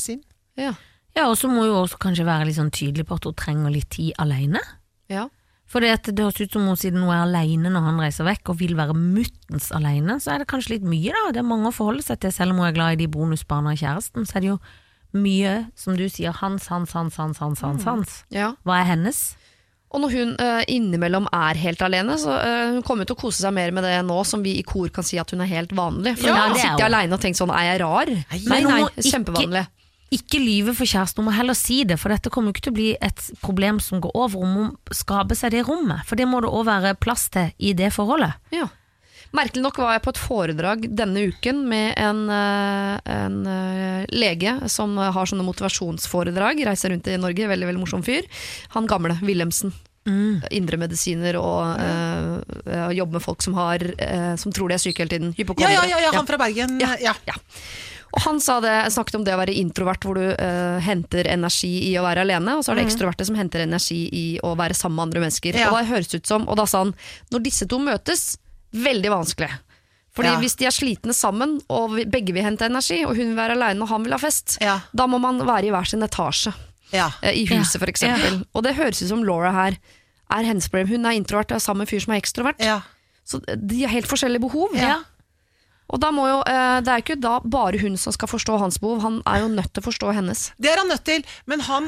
Ja, og så må hun også kanskje være litt sånn tydelig på at hun trenger litt tid alene. Ja. For det høres ut som hun siden hun er alene når han reiser vekk og vil være muttens alene, så er det kanskje litt mye da. Det er mange å forholde seg til, selv om hun er glad i de bonusbarna og kjæresten, så er det jo mye, som du sier, hans. Ja. Hva er hennes? Og når hun innimellom er helt alene, så hun kommer til å kose seg mer med det nå, som vi i kor kan si at hun er helt vanlig. For hun har sittet alene og tenkt sånn, er jeg rar? Nei, kjempevanlig. Ikke lyve for kjæresten, hun må heller si det, for dette kommer ikke til å bli et problem som går over om hun skaper seg det rommet, for det må det også være plass til i det forholdet. Ja. Merkelig nok var jeg på et foredrag denne uken med en lege som har sånne motivasjonsforedrag, reiser rundt i Norge, veldig, veldig morsom fyr. Han gamle, Wilhelmsen. Indremedisiner og jobber med folk som tror de er syke hele tiden. Ja, han fra Bergen. Ja. Og han snakket om det å være introvert, hvor du henter energi i å være alene, og så er det ekstroverte som henter energi i å være sammen med andre mennesker. Og da høres det ut som, og da sa han, når disse to møtes, veldig vanskelig. Fordi hvis de er slitne sammen, og begge vil hente energi, og hun vil være alene og han vil ha fest, da må man være i hver sin etasje. I huset for eksempel. Og det høres ut som Laura her er hennes problem. Hun er introvert og er sammen med en fyr som er ekstrovert. Så de har helt forskjellige behov. Og da må jo, det er ikke da bare hun som skal forstå hans behov, han er jo nødt til å forstå hennes. Det er han nødt til, men han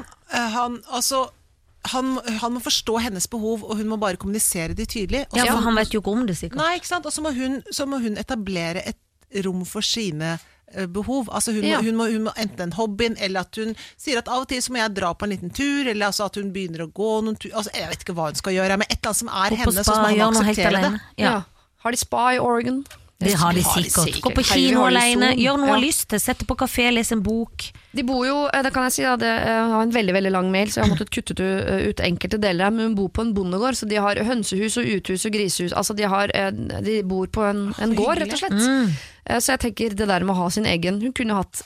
må forstå hennes behov, og hun må bare kommunisere det tydelig. For han vet jo ikke om det sikkert. Nei, ikke sant? Og så må hun etablere et rom for sine behov. Altså hun må enten en hobbyen, eller at hun sier at av og til så må jeg dra på en liten tur, eller altså at hun begynner å gå noen tur. Altså, jeg vet ikke hva hun skal gjøre, men et eller annet som henne, så må hun akseptere det. Ja. Har de spa i Oregon? Det har de sikkert. Gå på kino alene, gjør noe lyst til, sette på kafé, lese en bok. De bor jo, det kan jeg si, det har en veldig, veldig lang mail, så jeg har måttet kutte ut enkelte deler her, men hun bor på en bondegård, så de har hønsehus og uthus og grisehus, altså de bor på en gård, rett og slett. Så jeg tenker det der med å ha sin egen, hun kunne hatt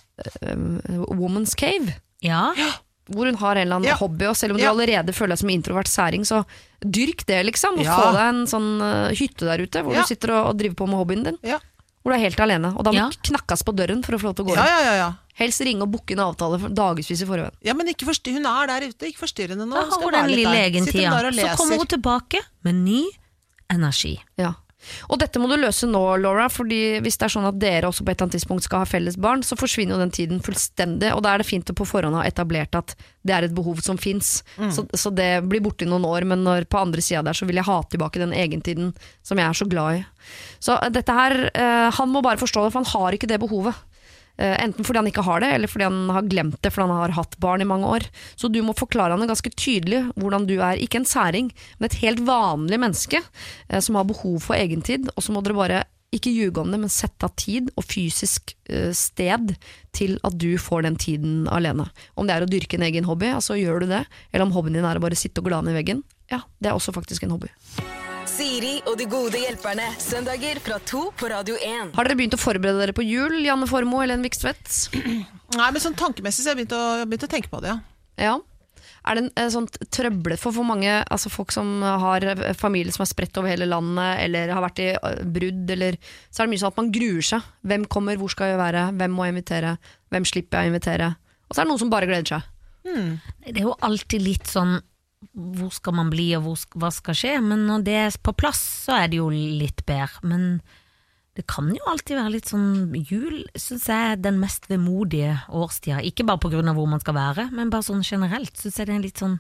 Woman's Cave. Ja. Hvor hun har en eller annen hobby, og selv om du allerede føler deg som introvert særing, så dyrk det liksom, og få deg en sånn hytte der ute, hvor du sitter og driver på med hobbyen din, hvor du er helt alene, og da må knakkes på døren for å få lov til å gå inn. Helst ringe og booke en avtale for dagevis i forveien. Ja, men ikke hun er der ute, ikke forstyrre henne nå. Da har hun den lille egentida, så kommer hun tilbake med ny energi. Ja. Og dette må du løse nå, Laura, fordi hvis det er sånn at dere også på et eller annet tidspunkt skal ha felles barn, så forsvinner jo den tiden fullstendig, og da er det fint å på forhånd ha etablert at det er et behov som finnes. Så det blir borte i noen år, men når på andre siden der så vil jeg ha tilbake den egentiden som jeg er så glad i. Så dette her, han må bare forstå det, for han har ikke det behovet. Enten fordi han ikke har det, eller fordi han har glemt det, fordi han har hatt barn i mange år. Så du må forklare han ganske tydelig hvordan du er, ikke en særing, men et helt vanlig menneske som har behov for egentid, og så må dere bare ikke ljuge om det, men sette av tid og fysisk sted til at du får den tiden alene. Om det er å dyrke en egen hobby, så gjør du det, eller om hobbyen din er å bare sitte og glane i veggen, ja, det er også faktisk en hobby. Siri og de gode hjelperne, søndager fra 2 på Radio 1. Har dere begynt å forberede dere på jul, Janne Formoe eller en Vikstvedt? Nei, men sånn tankemessig så har jeg begynt å tenke på det, ja. Er det en sånn trøblet for mange, altså folk som har familie som er spredt over hele landet, eller har vært i brudd, eller så er det mye sånn at man gruer seg. Hvem kommer, hvor skal jeg være, hvem må jeg invitere, hvem slipper jeg å invitere? Og så er det noen som bare gleder seg. Det er jo alltid litt sånn, hvor skal man bli og hva skal skje, men når det er på plass så er det jo litt bedre, men det kan jo alltid være litt sånn, jul synes jeg er den mest vemodige årstida, ikke bare på grunn av hvor man skal være, men bare sånn generelt synes jeg det er en litt sånn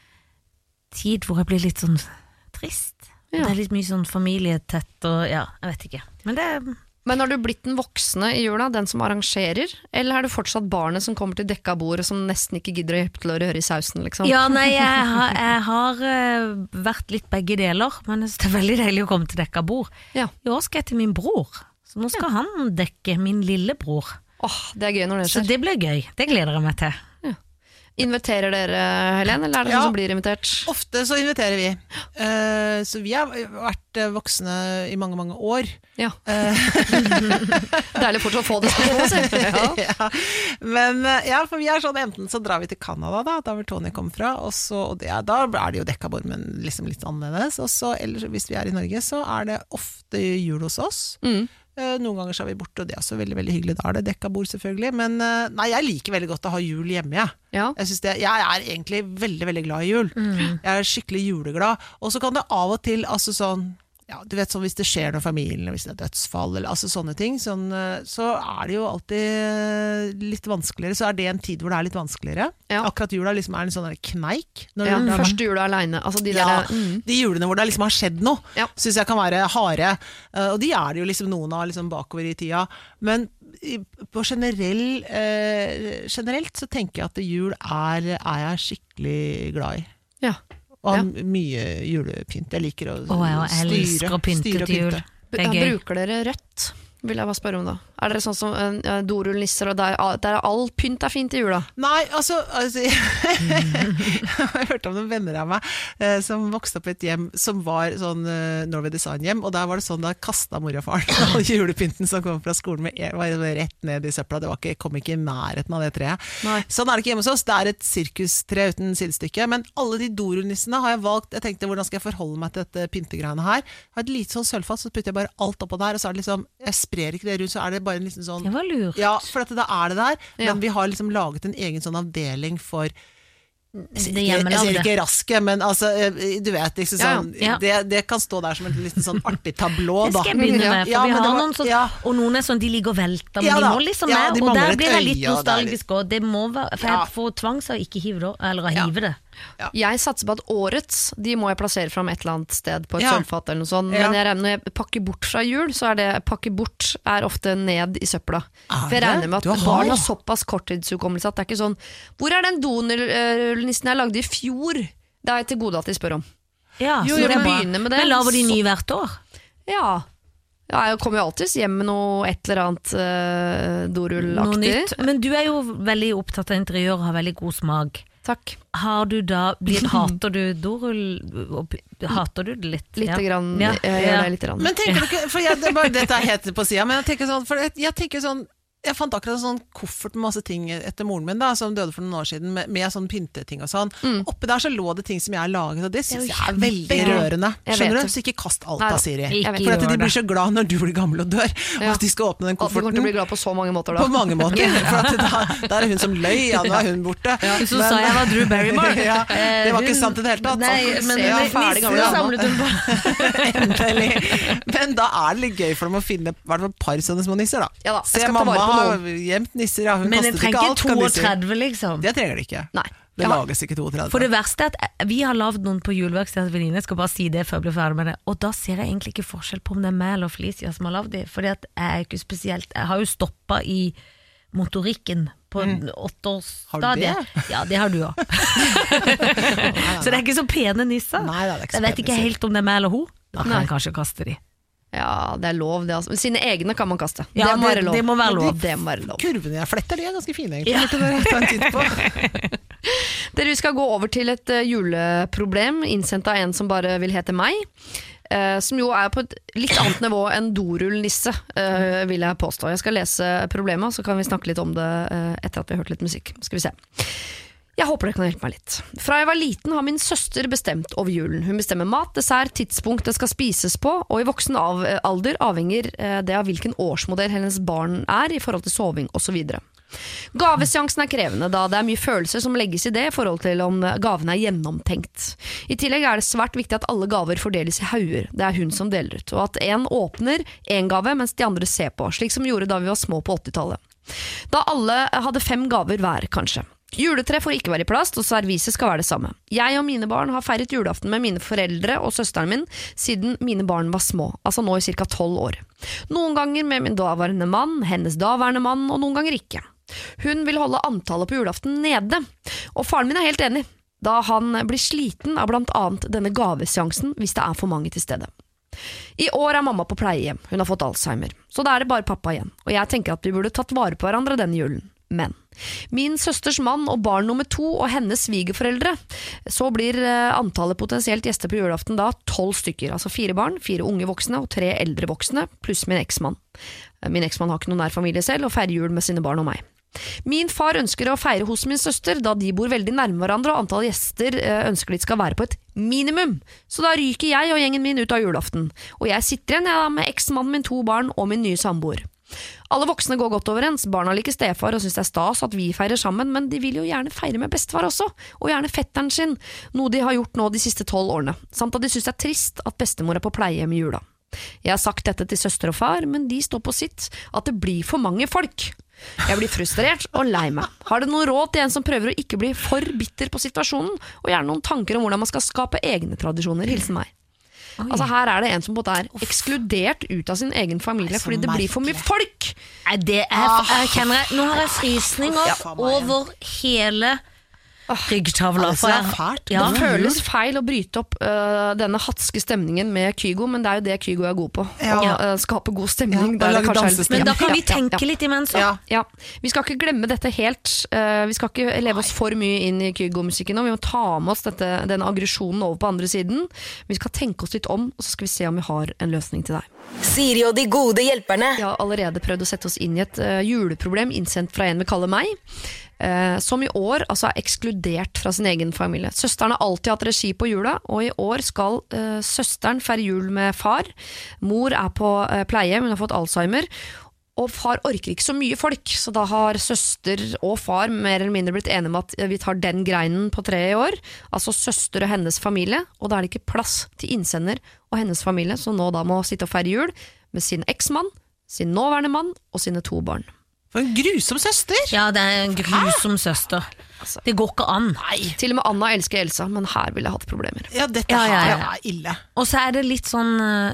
tid hvor jeg blir litt sånn trist, det er litt mye sånn familietett og ja, jeg vet ikke, Men har du blitt den voksne i jula, den som arrangerer, eller er du fortsatt barnet som kommer til dekka bord og som nesten ikke gidder å hjelpe til å røre i sausen, liksom? Ja, nei, jeg har vært litt begge deler, men det er veldig deilig å komme til dekka bord. I år skal jeg til min bror, så nå skal han dekke min lillebror. Det er gøy når det skjer. Så det blir gøy, det gleder jeg meg til. Inviterer dere, Helen, eller er det noen som blir invitert? Ofte så inviterer vi. Så vi har vært voksne i mange, mange år. Ja. Deilig fortsatt å få det spørsmålet. Men for vi er sånn, enten så drar vi til Canada da hvor Tony kommer fra, da er det jo dekka bord, men liksom litt annerledes. Og så, ellers hvis vi er i Norge, så er det ofte jul hos oss. Noen ganger så er vi borte, og det er også veldig, veldig hyggelig. Da er det dekka bord selvfølgelig, men nei, jeg liker veldig godt å ha jul hjemme. Jeg er egentlig veldig, veldig glad i jul. Jeg er skikkelig juleglad. Og så kan det av og til, altså sånn, du vet sånn hvis det skjer noe i familien, hvis det er dødsfall, eller altså sånne ting, så er det jo alltid litt vanskeligere, så er det en tid hvor det er litt vanskeligere. Akkurat jula liksom er en sånn kneik. Første jula alene, altså de julene hvor det liksom har skjedd noe, synes jeg kan være harde, og de er det jo liksom noen av liksom bakover i tida, men på generelt så tenker jeg at jul er jeg skikkelig glad i. Og mye julepynt. Jeg liker å elsker å pynte til jul. Bruker dere rødt? Vil jeg bare spørre om da. Er dere sånn som dorullnisser og der all pynt er fint i jula? Nei, altså jeg har hørt om noen venner av meg som vokste opp i et hjem som var sånn Norway Design hjem, og der var det sånn da kastet mor og faren all julepynten som kom fra skolen var rett ned i søpla, kom ikke i nærheten av det treet. Sånn er det ikke hjemme hos oss, det er et sirkustre uten sidestykke, men alle de dorullnissene har jeg valgt, jeg tenkte hvordan skal jeg forholde meg til dette pyntegreiene her, jeg har et lite sånn sølvfat, så putter jeg bare alt oppå der, og så er det liksom, jeg sprer ikke det rundt, så er det bare en liten sånn... Det var lurt. Ja, for da er det der, men vi har liksom laget en egen sånn avdeling for... Jeg sier ikke raske, men altså, du vet ikke sånn, det kan stå der som en liten sånn artig tablå da. Det skal jeg begynne med, for vi har noen sånn, og noen er sånn, de ligger og velter, men de må liksom med, og der blir jeg litt nostalgisk, og det må være, for jeg får tvang så ikke hive det, eller å hive det. Jeg satser på at årets, de må jeg plassere frem et eller annet sted på et sølvfat eller noe sånt, men når jeg pakker bort fra jul, så det pakke bort for ned i søpla. For jeg regner med at barn har såpass korttidshukommelse at det ikke sånn, hvor den donulnissen jeg lagde i fjor? Det har jeg til gode at de spør om. Ja, så jeg begynner med det. Men lager de ny hvert år? Ja, jeg kommer jo alltid hjem med noe et eller annet dorullaktig. Noe nytt. Men du jo veldig opptatt av interiør og har veldig god smak. Takk. Har du da hater du dorull? Hater du det litt? Litt grann. Jeg gjør det litt grann. Men tenker du ikke, for dette helt på siden, men jeg tenker sånn, jeg fant akkurat en sånn koffert med masse ting etter moren min da, som døde for noen år siden, med sånn pynteting og sånn. Oppe der så lå det ting som jeg har laget, og det synes jeg veldig rørende. Skjønner du? Så ikke kast alt av Siri. For at de blir så glad når du blir gammel og dør, og at de skal åpne den kofferten. Du kommer til å bli glad på så mange måter da. På mange måter. For at da det hun som løy, nå hun borte. Så sa jeg var Drew Barrymore. Det var ikke sant i det hele tatt. Nei, men nissene samlet hun på. Endelig. Men da det litt gøy for dem å finne et par sånne små nisser da. Ja da, se mamma har gjemt nisser, hun men kastet ikke alt. Men det trenger ikke 32 liksom. Det trenger det ikke. Nei. Det lages ikke 32. For det verste at vi har lavet noen på juleverksted til venninne, jeg skal bare si det før jeg blir ferdig med det, og da ser jeg egentlig ikke forskjell på om det meg eller Felicia som har lavet det, fordi at jeg ikke spesielt, jeg har jo stoppet i motorikken på 8-årsstadiet. Har du det? Ja, det har du også. Så det ikke så pene nisser. Nei, det ikke så jeg vet ikke helt om det meg eller hun, da kan jeg kanskje kaste de. Ja, det lov det altså. Men sine egne kan man kaste. Ja, det må være lov. Kurvene jeg fletter, de ganske fine egentlig. Ja. Dere skal gå over til et juleproblem innsendt av en som bare vil hete meg, som jo på et litt annet nivå enn dorullnisse, vil jeg påstå. Jeg skal lese problemet, så kan vi snakke litt om det etter at vi har hørt litt musikk. Skal vi se. Jeg håper det kan hjelpe meg litt. Fra jeg var liten har min søster bestemt over julen. Hun bestemmer mat, dessert, tidspunkt det skal spises på, og i voksen alder avhenger det av hvilken årsmodell hennes barn i forhold til soving og så videre. Gaveseansen krevende, da det mye følelser som legges i det i forhold til om gavene gjennomtenkt. I tillegg det svært viktig at alle gaver fordeles i hauger. Det hun som deler ut, og at en åpner en gave mens de andre ser på, slik som vi gjorde da vi var små på 80-tallet. Da alle hadde 5 gaver hver, kanskje. Juletre får ikke være i plast, og serviset skal være det samme. Jeg og mine barn har feiret julaften med mine foreldre og søsteren min siden mine barn var små, altså nå i ca. 12 år. Noen ganger med min daværende mann, hennes daværende mann, og noen ganger ikke. Hun vil holde antallet på julaften nede, og faren min helt enig, da han blir sliten av blant annet denne gaveseansen hvis det for mange til stede. I år mamma på pleiehjem, hun har fått Alzheimer, så da det bare pappa igjen, og jeg tenker at vi burde tatt vare på hverandre denne julen. Men min søsters mann og barn nummer 2 og hennes svigerforeldre, så blir antallet potensielt gjester på julaften da 12 stykker, altså 4 barn, 4 unge voksne og 3 eldre voksne, pluss min eksmann. Min eksmann har ikke noen nær familie selv og feirer jul med sine barn og meg. Min far ønsker å feire hos min søster, da de bor veldig nærme hverandre og antall gjester ønsker de skal være på et minimum. Så da ryker jeg og gjengen min ut av julaften, og jeg sitter igjen med eksmannen min, 2 barn og min nye samboer. Alle voksne går godt overens, barna liker stefar og synes det stas at vi feirer sammen, men de vil jo gjerne feire med bestefar også, og gjerne fetteren sin, noe de har gjort nå de siste 12 årene, samt at de synes det trist at bestemor på pleiehjem i jula. Jeg har sagt dette til søster og far, men de står på sitt, at det blir for mange folk. Jeg blir frustrert og lei meg. Har du noen råd til en som prøver å ikke bli for bitter på situasjonen, og gjerne noen tanker om hvordan man skal skape egne tradisjoner, hilsen meg. Altså her det en som både ekskludert ut av sin egen familie fordi det blir for mye folk. Jeg kjenner, nå har jeg frysninger over hele ryggtavla. Det fælt. Det føles feil å bryte opp denne hatske stemningen med Kygo, men det jo det Kygo god på. Å skape god stemning. Men da kan vi tenke litt imens. Ja. Vi skal ikke glemme dette helt. Vi skal ikke leve oss for mye inn i Kygo-musikken nå. Vi må ta med oss denne aggresjonen over på andre siden. Vi skal tenke oss litt om, og så skal vi se om vi har en løsning til deg. Siri og de gode hjelperne. Jeg har allerede prøvd å sette oss inn i et juleproblem innsendt fra en vi kaller meg, som i år altså ekskludert fra sin egen familie. Søsteren har alltid hatt regi på jula, og i år skal søsteren feire jul med far. Mor på pleiehjem, hun har fått Alzheimer, og far orker ikke så mye folk, så da har søster og far mer eller mindre blitt enige om at vi tar den greinen på treet i år, altså søster og hennes familie, og da det ikke plass til innsender og hennes familie, som nå da må sitte og feire jul med sin eksmann, sin nåværende mann og sine 2 barn. For en grusom søster! Ja, det en grusom søster. Det går ikke an. Til og med Anna elsker Elsa, men her ville jeg hatt problemer. Ja, dette her er ille. Og så er det litt sånn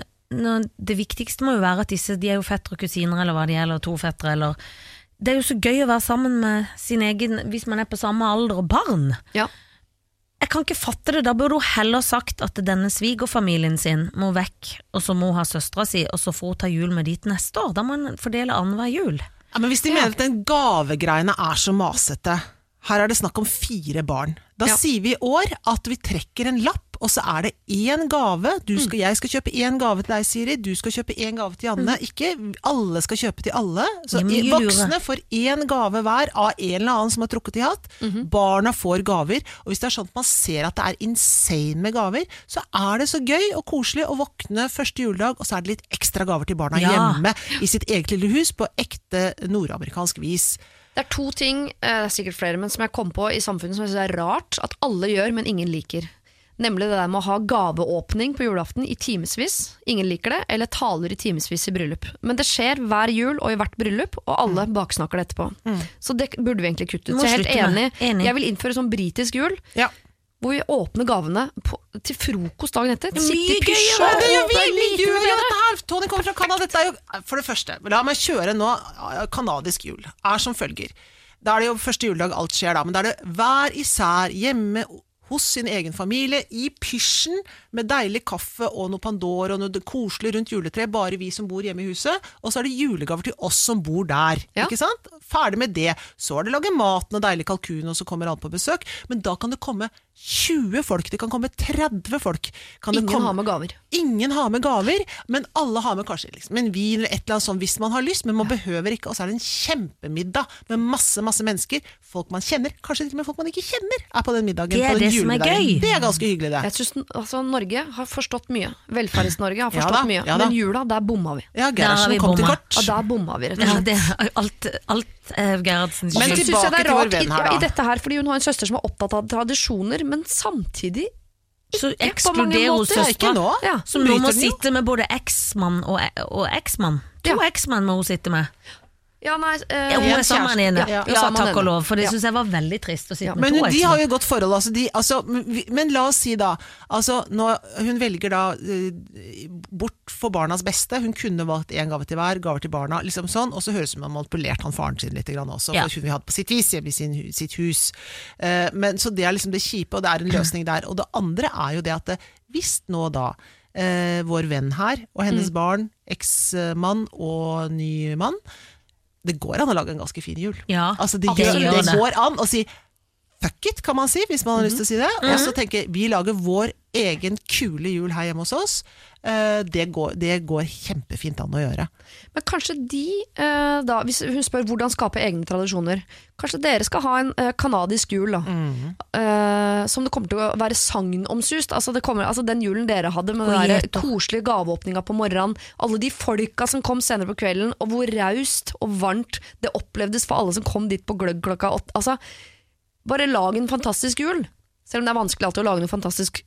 det viktigste må jo være at de er jo fettere og kusiner, eller hva de er, eller to fettere, eller det er jo så gøy å være sammen med sin egen, hvis man er på samme alder og barn. Ja. Jeg kan ikke fatte det, da burde hun heller sagt at denne svigerfamilien sin må vekk, og så må hun ha søstera si, og så får hun ta jul med dit neste år. Da må man fordele annenhver jul. Ja, men hvis de mener at den gavegreiene er så masete, her er det snakk om 4 barn. Da sier vi i år at vi trekker en lapp, og så er det 1 gave. Jeg skal kjøpe 1 gave til deg, Siri. Du skal kjøpe 1 gave til Janne. Ikke alle skal kjøpe til alle. Så voksne får 1 gave hver av en eller annen som har trukket i hatt. Barna får gaver. Og hvis det er sånn at man ser at det er insane med gaver, så er det så gøy og koselig å våkne første juledag, og så er det litt ekstra gaver til barna hjemme i sitt eget lille hus på ekte nordamerikansk vis. Det er 2 ting, det er sikkert flere, men som jeg kom på i samfunnet som jeg synes er rart at alle gjør, men ingen liker. Nemlig det der med å ha gaveåpning på julaften i timesvis. Ingen liker det, eller taler i timesvis i bryllup. Men det skjer hver jul og i hvert bryllup, og alle baksnakker det etterpå. Så det burde vi egentlig kutte ut. Så jeg er helt enig. Jeg vil innføre sånn britisk jul, hvor vi åpner gavene til frokost dagen etter. Mye gøyere! Det gjør vi gjør dette her! Tony kommer fra Canada. Dette er jo, for det første, la meg kjøre nå kanadisk jul. Er som følger. Da er det jo første juledag alt skjer da, men da er det hver især hjemme hos sin egen familie, i pysjen, med deilig kaffe og noe Pandora og noe koselig rundt juletre, bare vi som bor hjemme i huset, og så er det julegaver til oss som bor der, ikke sant? Ferdig med det. Så er det lage maten og deilig kalkun, og så kommer alle på besøk, men da kan det komme 20 folk, det kan komme 30 folk. Ingen har med gaver. Ingen har med gaver, men alle har med kanskje liksom en vin eller et eller annet sånt hvis man har lyst, men man behøver ikke, og så er det en kjempemiddag med masse mennesker, folk man kjenner, kanskje til og med folk man ikke kjenner, er på den middagen. Det er det som er gøy. Det er ganske hyggelig det. Jeg synes, altså, Norge har forstått mye. Velferds-Norge har forstått mye. Men jula, der bomma vi. Ja, Gerhardsen kom til kort. Ja, der bomma vi, rett og slett. Det er alt Gerhardsen. Men så synes jeg det er rart i dette her, fordi hun har en søster som er opptatt av tradisjoner, men samtidig så ekskluderer hun søstra, som nå må sitte med både eksmann og eksmann. 2 eksmann må hun sitte med. Ja, nei, hun er sammen henne. Ja, takk og lov, for det synes jeg var veldig trist å sitte med 2 eksmann. Men de har jo godt forhold, men la oss si da, hun velger da bort for barnas beste, hun kunne valgt 1 gave til hver, gaver til barna, liksom sånn, og så høres det som om man manipulert han faren sin litt grann også, for hun vi hadde på sitt vis hjemme i sitt hus. Men så det er liksom det kjipe, og det er en løsning der. Og det andre er jo det at hvis nå da vår venn her, og hennes barn, eksmann og ny mann, det går an å lage en ganske fin jul. Ja, det går an å si fuck it, kan man si, hvis man har lyst til å si det. Og så tenker vi lager vår egen kule jul her hjemme hos oss. Det går kjempefint an å gjøre. Men kanskje da, hvis hun spør hvordan skape egne tradisjoner, kanskje dere skal ha en kanadisk jul da, som det kommer til å være sagnomsust. Den julen dere hadde med den der koselige gaveåpninga på morgenen, alle de folka som kom senere på kvelden, og hvor raust og varmt det opplevdes for alle som kom dit på gløgg klokka 8. Bare lag en fantastisk jul. Selv om det er vanskelig alltid å lage noe fantastisk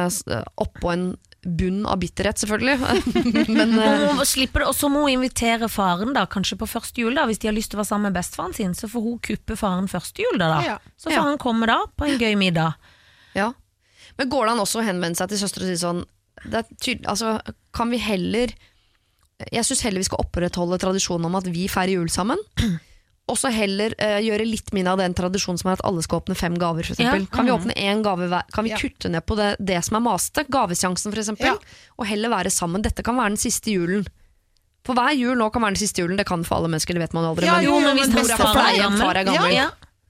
oppå en bunn av bitterhet, selvfølgelig. Men slipper det, og så må hun invitere faren da, kanskje på første jul da, hvis de har lyst til å være sammen med bestefaren sin, så får hun kuppe faren første jul da. Så får han komme da på en gøy middag. Ja. Men går det an også å henvende seg til søster og si sånn, det er kan vi heller, jeg synes heller vi skal opprettholde tradisjonen om at vi feirer jul sammen, og så heller gjøre litt mindre av den tradisjonen som er at alle skal åpne 5 gaver, for eksempel. Kan vi åpne 1 gave hver? Kan vi kutte ned på det som er maste? Gavesjansen, for eksempel. Og heller være sammen. Dette kan være den siste julen. For hver jul nå kan være den siste julen. Det kan for alle mennesker, det vet man aldri. Men hvis mor er gammel.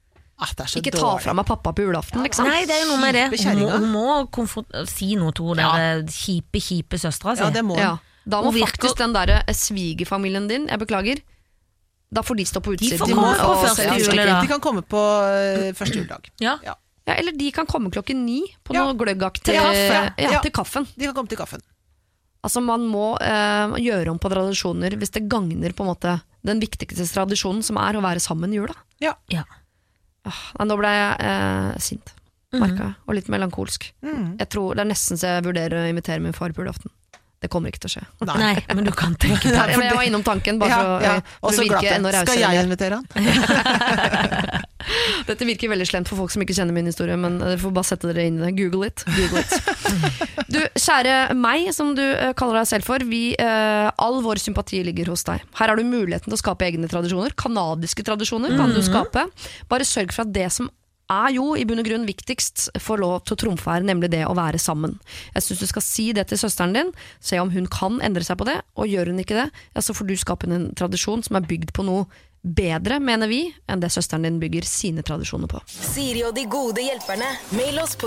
Ikke ta fra meg pappa på julaften, liksom. Nei, det er jo noe med det. Hun må si noe til den kjipe søstra si. Ja, det må hun. Da må faktisk den der svigerfamilien din, jeg beklager, da får de stå på utsiden. De kan komme på første juledag. Ja, eller de kan komme 9:00 på noe gløggaktig til kaffen. De kan komme til kaffen. Altså man må gjøre om på tradisjoner hvis det gagner på en måte den viktigste tradisjonen, som er å være sammen i jula. Nå ble jeg sint, merket jeg, og litt melankolsk. Jeg tror det er nesten så jeg vurderer å invitere min far på julaften. Det kommer ikke til å skje. Nei, men du kan tenke deg. Jeg var innom tanken bare for å virke enda rausere. Skal jeg invitere han? Dette virker veldig slemt for folk som ikke kjenner min historie, men dere får bare sette dere inn i det. Google it. Du, kjære meg, som du kaller deg selv for, all vår sympati ligger hos deg. Her har du muligheten til å skape egne tradisjoner. Kanadiske tradisjoner kan du skape. Bare sørg for at det som jo i bunn og grunn viktigst får lov til å trumfe her, nemlig det å være sammen. Jeg synes du skal si det til søsteren din, se om hun kan endre seg på det, og gjør hun ikke det, så får du skape en tradisjon som bygd på noe bedre, mener vi, enn det søsteren din bygger sine tradisjoner på. Siri og de gode hjelperne. Mail oss på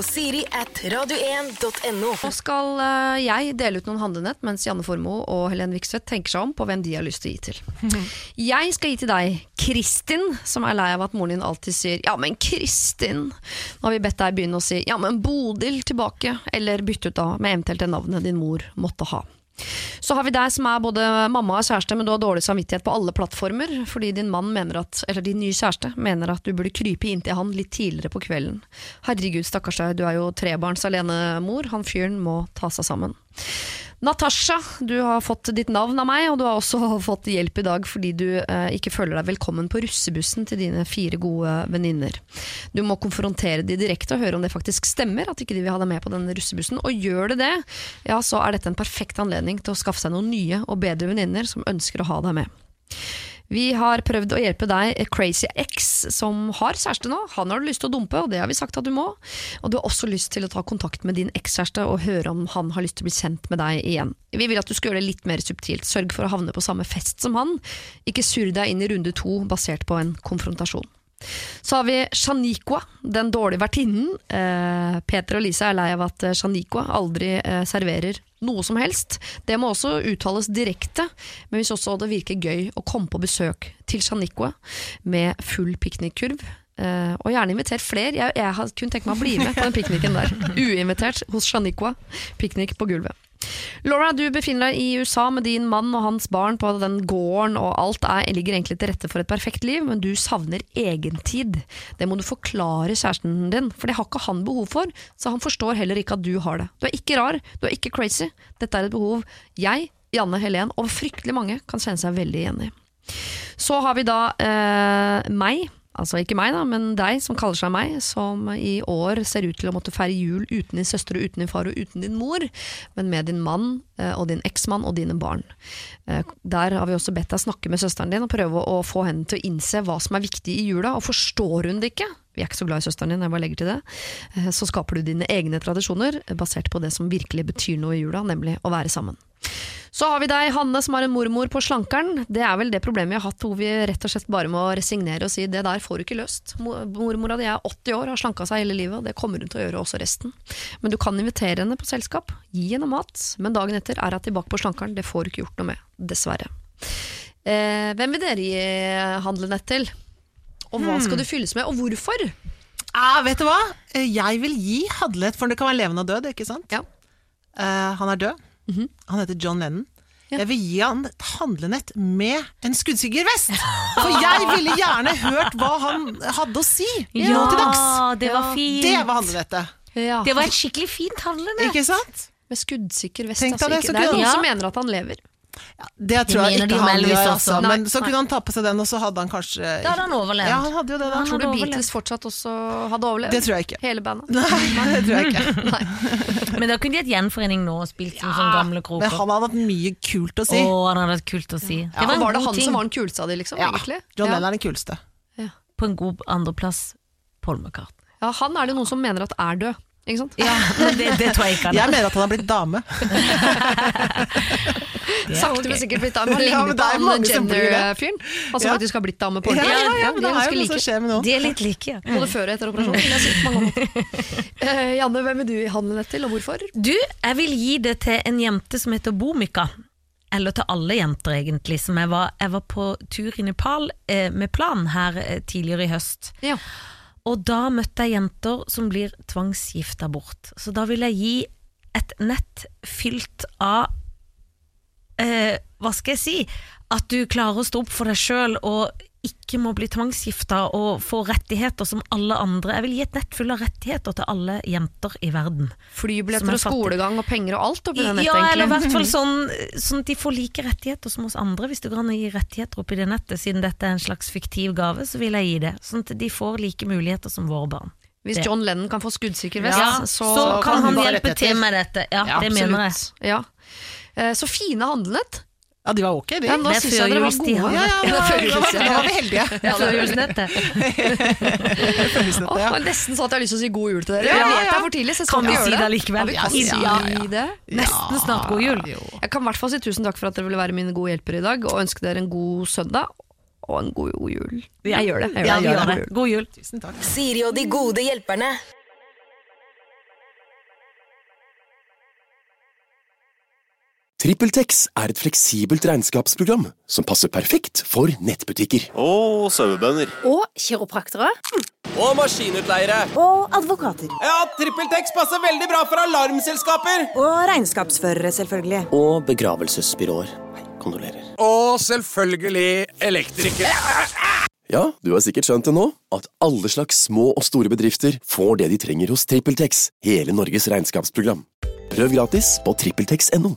siri@radio1.no. Nå skal jeg dele ut noen handlenett, mens Janne Formoe og Helen Vikstvedt tenker seg om på hvem de har lyst til å gi til. Jeg skal gi til deg Kristin, som lei av at moren din alltid sier ja, men Kristin. Nå har vi bedt deg begynne å si ja, men Bodil tilbake, eller bytte ut da med eventuelt det navnet din mor måtte ha. Så har vi deg som både mamma og kjæreste, men du har dårlig samvittighet på alle plattformer, fordi din mann mener eller din nye kjæreste mener at du burde krype inn til han litt tidligere på kvelden. Herregud, stakkars deg, du jo trebarns alenemor, han fyren må ta seg sammen. Natasha, du har fått ditt navn av meg, og du har også fått hjelp i dag fordi du ikke føler deg velkommen på russebussen til dine 4 gode venninner. Du må konfrontere de direkte og høre om det faktisk stemmer at ikke de vil ha deg med på denne russebussen, og gjør det, ja, så dette en perfekt anledning til å skaffe seg noen nye og bedre venninner som ønsker å ha deg med. Vi har prøvd å hjelpe deg Crazy X, som har kjæreste nå. Han har du lyst til å dumpe, og det har vi sagt at du må. Og du har også lyst til å ta kontakt med din ekskjæreste og høre om han har lyst til å bli kjent med deg igjen. Vi vil at du skal gjøre det litt mer subtilt. Sørg for å havne på samme fest som han. Ikke surr deg inn i runde 2 basert på en konfrontasjon. Så har vi Shaniqua, den dårlige vertinnen. Peter og Lisa lei av at Shaniqua aldri serverer noe som helst. Det må også uttales direkte, men hvis også det virker gøy å komme på besøk til Shaniqua med full piknikkurv, og gjerne inviter flere. Jeg kunne tenkt meg å bli med på den pikniken der. Uinvitert hos Shaniqua. Piknik på gulvet. Laura, du befinner deg i USA med din mann og hans barn på den gården, og alt ligger egentlig til rette for et perfekt liv, men du savner egentid. Det må du forklare kjæresten din, for det har ikke han behov for, så han forstår heller ikke at du har det. Du ikke rar, du ikke crazy. Dette et behov jeg, Janne, Helen og fryktelig mange kan kjenne seg veldig igjen i. Så har vi da meg, altså ikke meg da, men deg som kaller seg meg, som i år ser ut til å måtte feire jul uten din søster og uten din far og uten din mor, men med din mann og din eksmann og dine barn. Der har vi også bedt deg snakke med søsteren din og prøve å få henne til å innse hva som viktig i jula, og forstår hun det ikke, vi ikke så glad i søsteren din, jeg bare legger til det, så skaper du dine egne tradisjoner basert på det som virkelig betyr noe i jula, nemlig å være sammen. Så har vi deg, Hanne, som har en mormor på slankeren. Det vel det problemet vi har hatt, hvor vi rett og slett bare må resignere og si det der får du ikke løst. Mormora di 80 år, har slanket seg hele livet, og det kommer hun til å gjøre også resten. Men du kan invitere henne på selskap, gi henne mat, men dagen etter hun tilbake på slankeren. Det får du ikke gjort noe med, dessverre. Hvem vil dere gi handlenett til? Og hva skal du fylles med, og hvorfor? Vet du hva? Jeg vil gi handlenett, for det kan være levende og død, ikke sant? Ja. Han død. Han heter John Lennon. Jeg vil gi han et handlenett med en skuddsikker-vest, for jeg ville gjerne hørt hva han hadde å si nå til dags. Det var fint. Det var handlenettet. Ja. Det var et skikkelig fint handlenett. Ikke sant? Med skuddsikker vest. Tenk deg det noen som mener at han lever. Ja, det tror jeg ikke han gjør altså. Men så kunne han ta på seg den, og så hadde han kanskje Da hadde han overlevd. Ja, han hadde jo det da. Tror du Beatles fortsatt også hadde overlevd? Det tror jeg ikke. Hele bandet? Nei, det tror jeg ikke. Nei. Men da kunne de et gjenforening nå og spilt som sånne gamle kroker. Men han hadde hatt mye kult å si. Han hadde hatt kult å si. Ja, var det han ting som var den kuleste av de, liksom? Ja, egentlig? John Lennon den kuleste. Ja. På en god andreplass, Paul McCartney. Ja, han det noen som mener at død. Ikke sant? Ja, men det tror jeg ikke. Jeg mener at han har blitt dame. Sakte, men sikkert blitt dame. Han ligner på han Jenner-fyren. Han som faktisk har blitt dame på ordentlig. Ja, men det er jo noe som skjer med noen. De litt like. Både før og etter operasjonen. Det har sett mange ganger. Janne, hvem vil du handle til, og hvorfor? Du, jeg vil gi det til en jente som heter Bomika. Eller til alle jenter egentlig. Som jeg var på tur i Nepal med Plan her tidligere i høst. Ja. Og da møtte jeg jenter som blir tvangsgifta bort. Så da vil jeg gi et nett fylt av hva skal jeg si? At du klarer å stå opp for deg selv og ikke må bli tvangsgiftet og få rettigheter som alle andre. Jeg vil gi et nett full av rettigheter til alle jenter i verden. Flybilletter og skolegang og penger og alt oppi det nettet, Ja, egentlig. eller i hvert fall sånn at de får like rettigheter som oss andre. Hvis det går an å gi rettigheter oppi det nettet, siden dette er en slags fiktiv gave, så vil jeg gi det. Sånn at de får like muligheter som våre barn. Hvis John Lennon kan få skuddsikker vest, så kan han hjelpe til med dette. Ja, det mener jeg. Ja. Så fine handlet. Ja, de var ok, de. Ja, nå synes jeg dere var gode. Da var vi heldige. Ja, det var snettet. Det var nesten så at jeg har lyst til å si god jul til dere. Jeg vet det er for tidlig, så jeg skal ikke gjøre det. Kan vi si det likevel? Ja, vi kan si det. Nesten snart god jul. Jeg kan i hvert fall si tusen takk for at dere ville være mine gode hjelpere i dag, og ønske dere en god søndag og en god jul. Jeg gjør det. Ja, vi gjør det. God jul. Tusen takk. Siri og de gode hjelperne. TrippelTex er et fleksibelt regnskapsprogram som passer perfekt for nettbutikker. Og sauebønder. Og kiropraktere. Og maskinutleiere. Og advokater. Ja, TrippelTex passer veldig bra for alarmselskaper. Og regnskapsførere, selvfølgelig. Og begravelsesbyråer. Kondolerer. Og selvfølgelig elektrikere. Ja, du har sikkert skjønt det nå, at alle slags små og store bedrifter får det de trenger hos TrippelTex, hele Norges regnskapsprogram. Prøv gratis på trippeltex.no.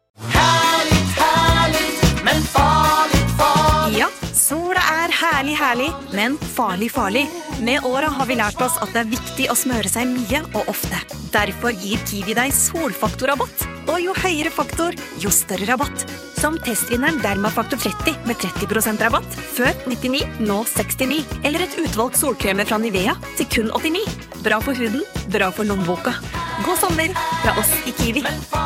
Herlig, men farlig. Ja, sola er herlig, men farlig. Med året har vi lært oss at det er viktig å smøre seg mye og ofte. Derfor gir Kiwi deg solfaktorrabatt. Og jo høyere faktor, jo større rabatt. Som testvinneren Dermafaktor 30 med 30% rabatt. Før 99, nå 69. Eller et utvalgt solkremer fra Nivea til kun 89. Bra for huden, bra for lommeboka. God sommer fra oss i Kiwi.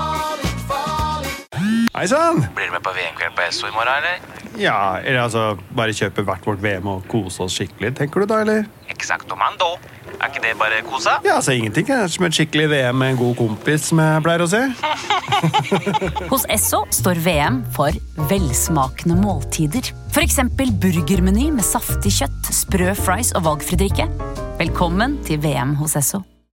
Hei sann! Blir du med på VM-kveld på SO i morgen, eller? Ja, eller altså, bare kjøpe hvert vårt VM og kose oss skikkelig, tenker du da, eller? Exacto, mando. Er ikke det bare kosa? Ja, altså ingenting er som et skikkelig VM med en god kompis, som jeg pleier å si. Hos Esso står VM for velsmakende måltider. For eksempel burgermeny med saftig kjøtt, sprø fries og valgfri drikke. Velkommen til VM hos Esso.